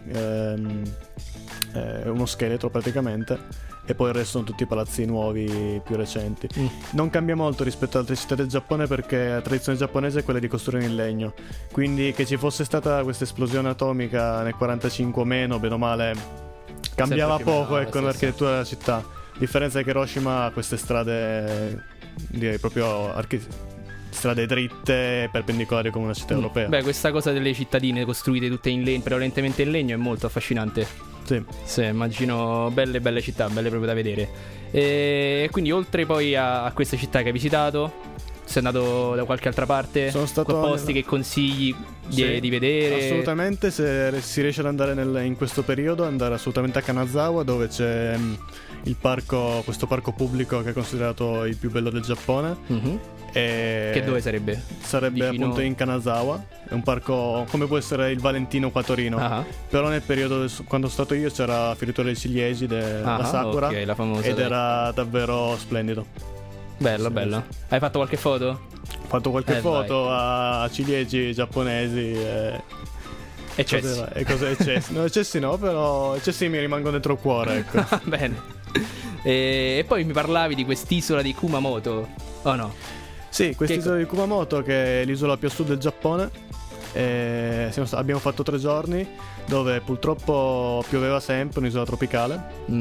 uno scheletro praticamente, e poi il resto sono tutti palazzi nuovi più recenti. Non cambia molto rispetto ad altre città del Giappone, perché la tradizione giapponese è quella di costruire in legno, quindi che ci fosse stata questa esplosione atomica nel 45 o meno, bene o male cambiava poco, ecco, l'architettura della città. La differenza è che Hiroshima ha queste strade, direi proprio strade dritte, perpendicolari come una città europea. Beh, questa cosa delle cittadine costruite tutte in legno, prevalentemente in legno, è molto affascinante. Sì, immagino belle città, belle proprio da vedere. E quindi oltre poi a queste città che hai visitato, sei andato da qualche altra parte? Sono stato posti che consigli di vedere? Assolutamente, se si riesce ad andare in questo periodo, andare assolutamente a Kanazawa, dove c'è questo parco pubblico che è considerato il più bello del Giappone. Che dove sarebbe? Sarebbe Vicino... appunto in Kanazawa, è un parco come può essere il Valentino qua a Torino. Però nel periodo quando sono stato io c'era la fioritura dei ciliegi, la Sakura, okay, la famosa, ed era davvero splendido. Bello, Sì, bello. sì. Hai fatto qualche foto? Ho fatto qualche foto a ciliegi giapponesi e cessi. No, cessi no, però cessi mi rimangono dentro il cuore, ecco. Bene. E poi mi parlavi di quest'isola di Kumamoto, o no? Sì, quest'isola di Kumamoto, che è l'isola più a sud del Giappone. Abbiamo fatto 3 giorni dove purtroppo pioveva sempre, un'isola tropicale.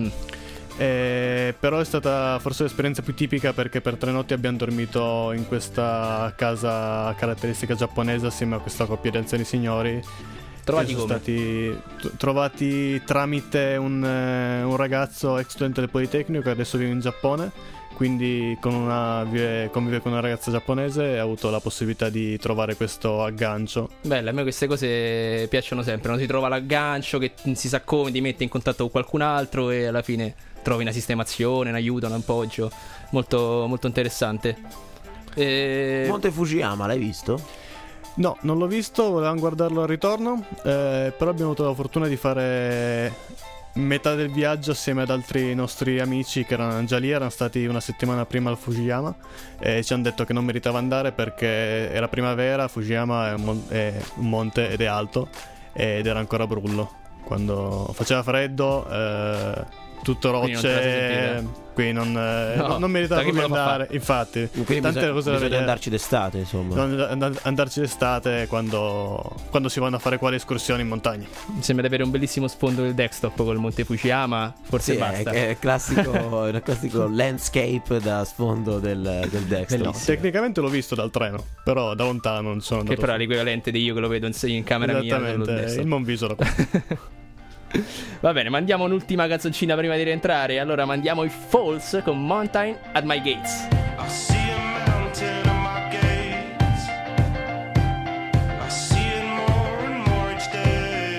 Però è stata forse l'esperienza più tipica, perché per 3 notti abbiamo dormito in questa casa caratteristica giapponese assieme a questa coppia di anziani signori. Trovati come? Stati trovati tramite un ragazzo ex studente del Politecnico che adesso vive in Giappone, quindi convive con una ragazza giapponese e ha avuto la possibilità di trovare questo aggancio. Bello, a me queste cose piacciono sempre, non si trova l'aggancio che si sa come, ti mette in contatto con qualcun altro e alla fine trovi una sistemazione, un aiuto, un appoggio. Molto, molto interessante. Monte Fujiyama, l'hai visto? No, non l'ho visto, volevamo guardarlo al ritorno, però abbiamo avuto la fortuna di fare metà del viaggio assieme ad altri nostri amici che erano già lì, erano stati una settimana prima al Fujiyama e ci hanno detto che non meritava andare perché era primavera, Fujiyama è un monte ed è alto ed era ancora brullo. Quando faceva freddo, tutto rocce, qui non meritava proprio andare. Infatti, quindi tante cose da vedere. Andarci d'estate, insomma. Andarci d'estate quando si vanno a fare quali escursioni in montagna. Mi sembra di avere un bellissimo sfondo del desktop col Monte Fujiyama. Forse sì, basta. È classico landscape da sfondo del desktop. No, tecnicamente l'ho visto dal treno, però da lontano non sono andato. Che però è l'equivalente di io che lo vedo in camera mia. Esattamente, il Monvisolo. Va bene, mandiamo un'ultima canzoncina prima di rientrare. Allora mandiamo i Falls con Mountain at My Gates. I see a mountain at my gates. I see it more and more each day.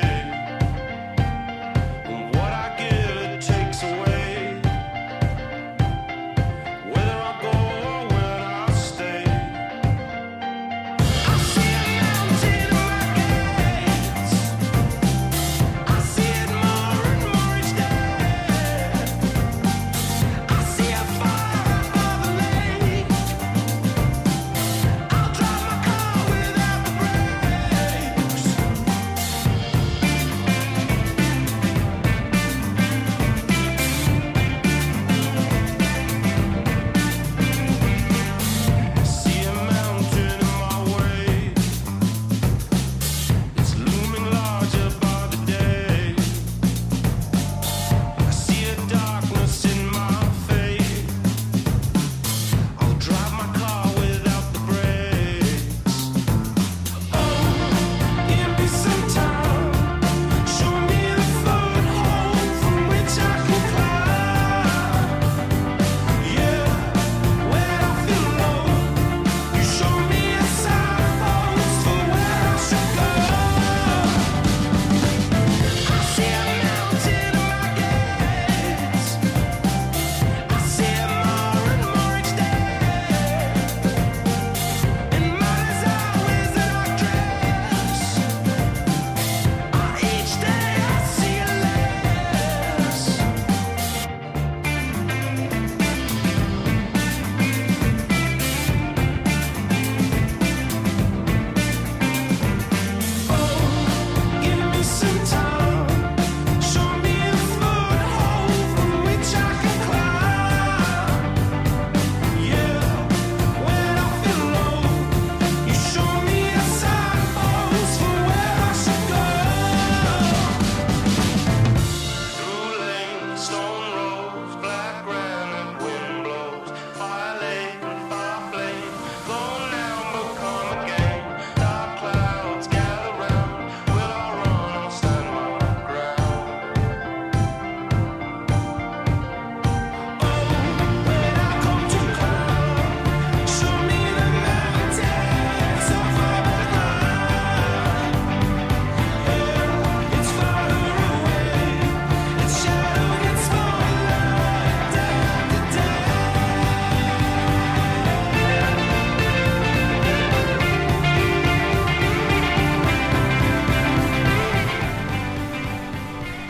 And what I give, it takes away. Whether I go or whether I stay. I see a mountain at my gates. I see it more and more each day. I see a fire above the lake.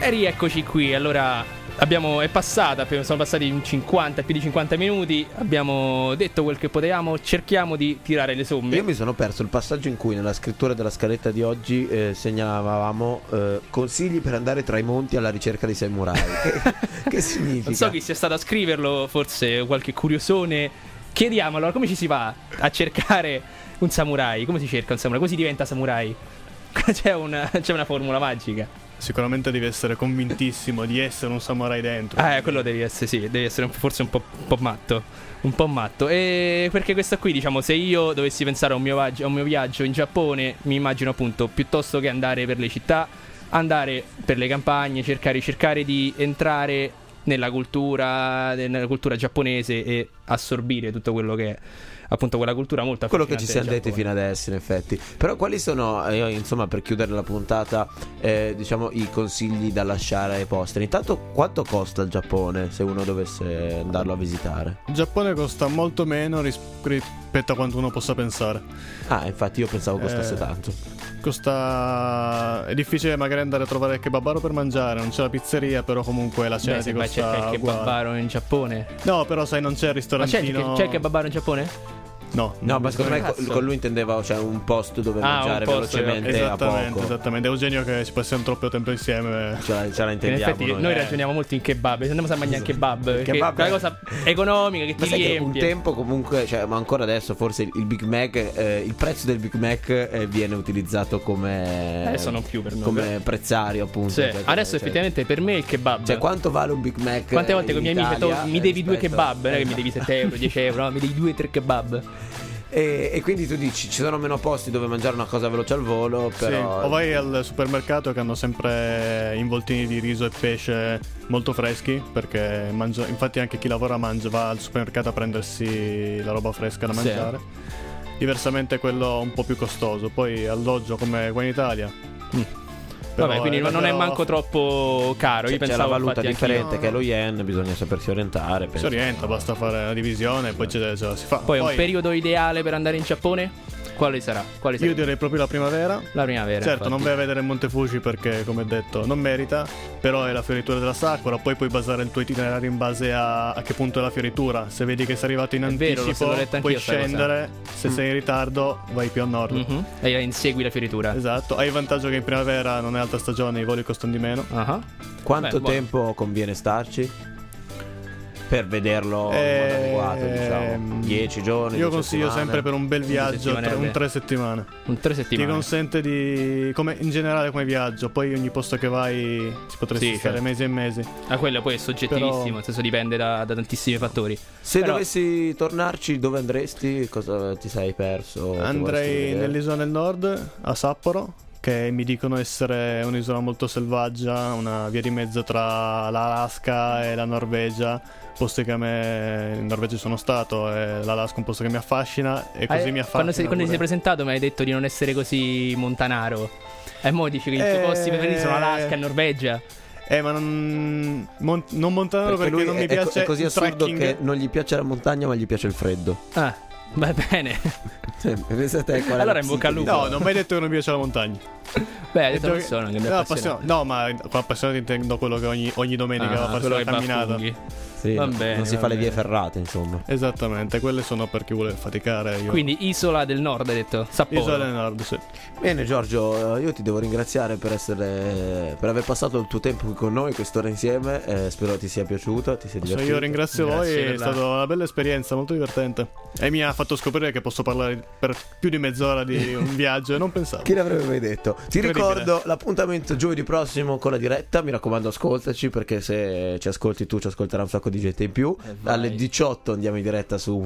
E rieccoci qui. Allora sono passati più di 50 minuti. Abbiamo detto quel che potevamo. Cerchiamo di tirare le somme. Io mi sono perso il passaggio in cui nella scrittura della scaletta di oggi segnalavamo consigli per andare tra i monti alla ricerca dei samurai. Che significa? Non so chi sia stato a scriverlo, forse qualche curiosone. Chiediamo allora come ci si va a cercare un samurai. Come si cerca un samurai? Come si diventa samurai? C'è una formula magica. Sicuramente devi essere convintissimo di essere un samurai dentro. Quello devi essere, sì, devi essere forse un po' matto. Un po' matto. E perché questo qui, diciamo, se io dovessi pensare a un mio viaggio in Giappone, mi immagino appunto, piuttosto che andare per le città, andare per le campagne, cercare di entrare nella cultura giapponese e assorbire tutto quello che è appunto quella cultura molto quello affascinante. che ci siamo detti fino adesso, in effetti. Però quali sono, insomma, per chiudere la puntata, diciamo, i consigli da lasciare ai posteri? Intanto, quanto costa il Giappone se uno dovesse andarlo a visitare? Il Giappone costa molto meno rispetto a quanto uno possa pensare. Infatti io pensavo costasse tanto. È difficile magari andare a trovare il kebabaro per mangiare, non c'è la pizzeria, però comunque la cena ti costa cerca il uguale. kebabaro in Giappone. No, però sai, non c'è il ristorantino. C'è il kebabaro in Giappone? No, ma secondo me con lui intendeva, cioè, un posto dove mangiare velocemente a poco. Esattamente, Eugenio, che ci passiamo troppo tempo insieme. Ce la intendiamo. In effetti noi ragioniamo molto in kebab. Se andiamo a mangiare un kebab, che è una cosa economica che ti riempie. Un tempo comunque, cioè, ma ancora adesso forse il Big Mac, il prezzo del Big Mac viene utilizzato come adesso non più per noi, come prezzario, appunto. Sì. Adesso effettivamente per me il kebab, cioè, quanto vale un Big Mac? Quante volte con i miei amici mi devi 2 kebab, non è che mi devi 7 euro, 10 euro, no, mi devi 2-3 kebab. E quindi tu dici ci sono meno posti dove mangiare una cosa veloce al volo, però... Sì. O vai al supermercato che hanno sempre involtini di riso e pesce molto freschi, perché infatti anche chi lavora va al supermercato a prendersi la roba fresca da mangiare. Diversamente quello un po' più costoso. Poi alloggio come qua in Italia. Vabbè, quindi non è manco troppo caro. Io c'è pensavo, la valuta differente che è lo yen. yen, bisogna sapersi orientare. Si orienta, basta fare la divisione e poi ce la si fa. Poi un periodo ideale per andare in Giappone? Quale sarà? Io direi proprio la primavera. La primavera. Certo, infatti. non vai a vedere Monte Fuji perché, come detto, non merita. Però è la fioritura della Sakura. Poi puoi basare il tuo itinerario in base a che punto è la fioritura. Se vedi che sei arrivato in anticipo, puoi scendere. Se sei in ritardo, vai più a nord. E insegui la fioritura. Esatto. Hai il vantaggio che in primavera non è alta stagione, i voli costano di meno. Quanto tempo conviene starci per vederlo in modo adeguato, diciamo? 10 giorni? Io consiglio sempre per un bel viaggio un 3 settimane. Un 3 settimane. Ti consente di, come in generale come viaggio. Poi ogni posto che vai ci potresti stare mesi e mesi. Quello poi è soggettivissimo, nel senso dipende da tantissimi fattori. Se dovessi tornarci, dove andresti? Cosa ti sei perso? Andrei nell'isola del nord, a Sapporo, che mi dicono essere un'isola molto selvaggia, una via di mezzo tra l'Alaska e la Norvegia. Posti che a me in Norvegia sono stato, e l'Alaska è un posto che mi affascina e così mi affascina. Quando ti sei presentato mi hai detto di non essere così montanaro. E mo dici che i tuoi posti preferiti sono Alaska e Norvegia. Ma non montanaro perché non mi piace. È così il assurdo trekking. che non gli piace la montagna, ma gli piace il freddo. Va bene. Allora in bocca al lupo. No, non ho mai detto che non mi piace la montagna. Beh, hai detto persona che mi appassiona. No, ma con appassionato intendo quello che ogni domenica va a farsi la camminata. Va bene, non si fa le vie ferrate, insomma. Esattamente, quelle sono per chi vuole faticare. Quindi isola del nord, hai detto? Sapporo. Isola del nord, sì. Bene, Giorgio, io ti devo ringraziare per aver passato il tuo tempo qui con noi, quest'ora insieme. Spero ti sia piaciuto, ti sia divertito. Io ringrazio voi, è stata una bella esperienza, molto divertente. E mi ha fatto scoprire che posso parlare per più di mezz'ora di un viaggio e non pensavo. Chi l'avrebbe mai detto? Ti ricordo l'appuntamento giovedì prossimo con la diretta. Mi raccomando, ascoltaci, perché se ci ascolti tu ci ascolterà un sacco di gente in più. Alle 18 andiamo in diretta su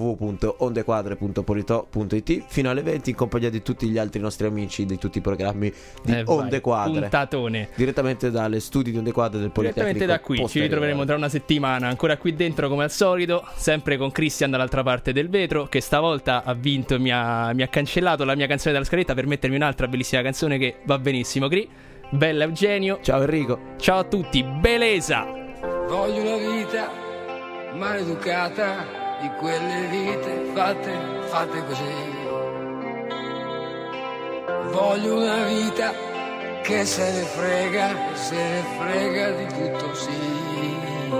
www.ondequadre.polito.it fino alle 20 in compagnia di tutti gli altri nostri amici di tutti i programmi di Onde Quadre. Puntatone. Direttamente dalle studi di Onde Quadre del Politecnico. Direttamente da qui. Ci ritroveremo tra una settimana ancora qui dentro come al solito, sempre con Christian dall'altra parte del vetro, che stavolta ha vinto e mi ha cancellato la mia canzone dalla scaletta per mettermi un'altra bellissima canzone che va benissimo. Bella Eugenio. Ciao Enrico. Ciao a tutti. Beleza. Voglio una vita maleducata, di quelle vite fatte così. Voglio una vita che se ne frega di tutto, sì.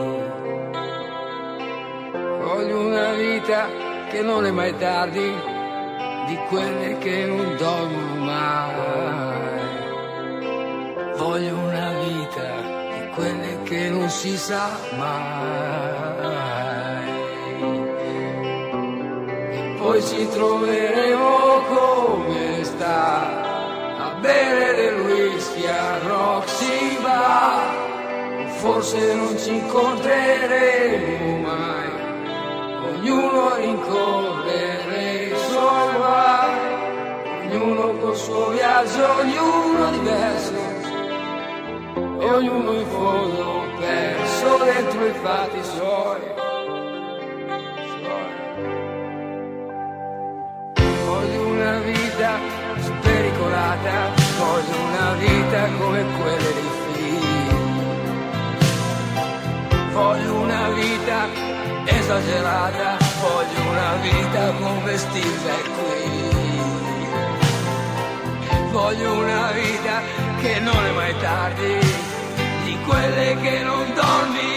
Voglio una vita che non è mai tardi, di quelle che non dormono mai. Voglio una vita di quelle che non si sa mai. E poi ci troveremo come sta a bere del whisky a Roxy Bar. Forse non ci incontreremo mai, ognuno a rincorrere i suoi guai, ognuno col suo viaggio, ognuno diverso, e ognuno in fondo perso dentro i fatti suoi. Voglio una vita spericolata, voglio una vita come quelle dei film. Voglio una vita esagerata, voglio una vita come Steve qui. Voglio una vita che non è mai tardi, di quelle che non dormi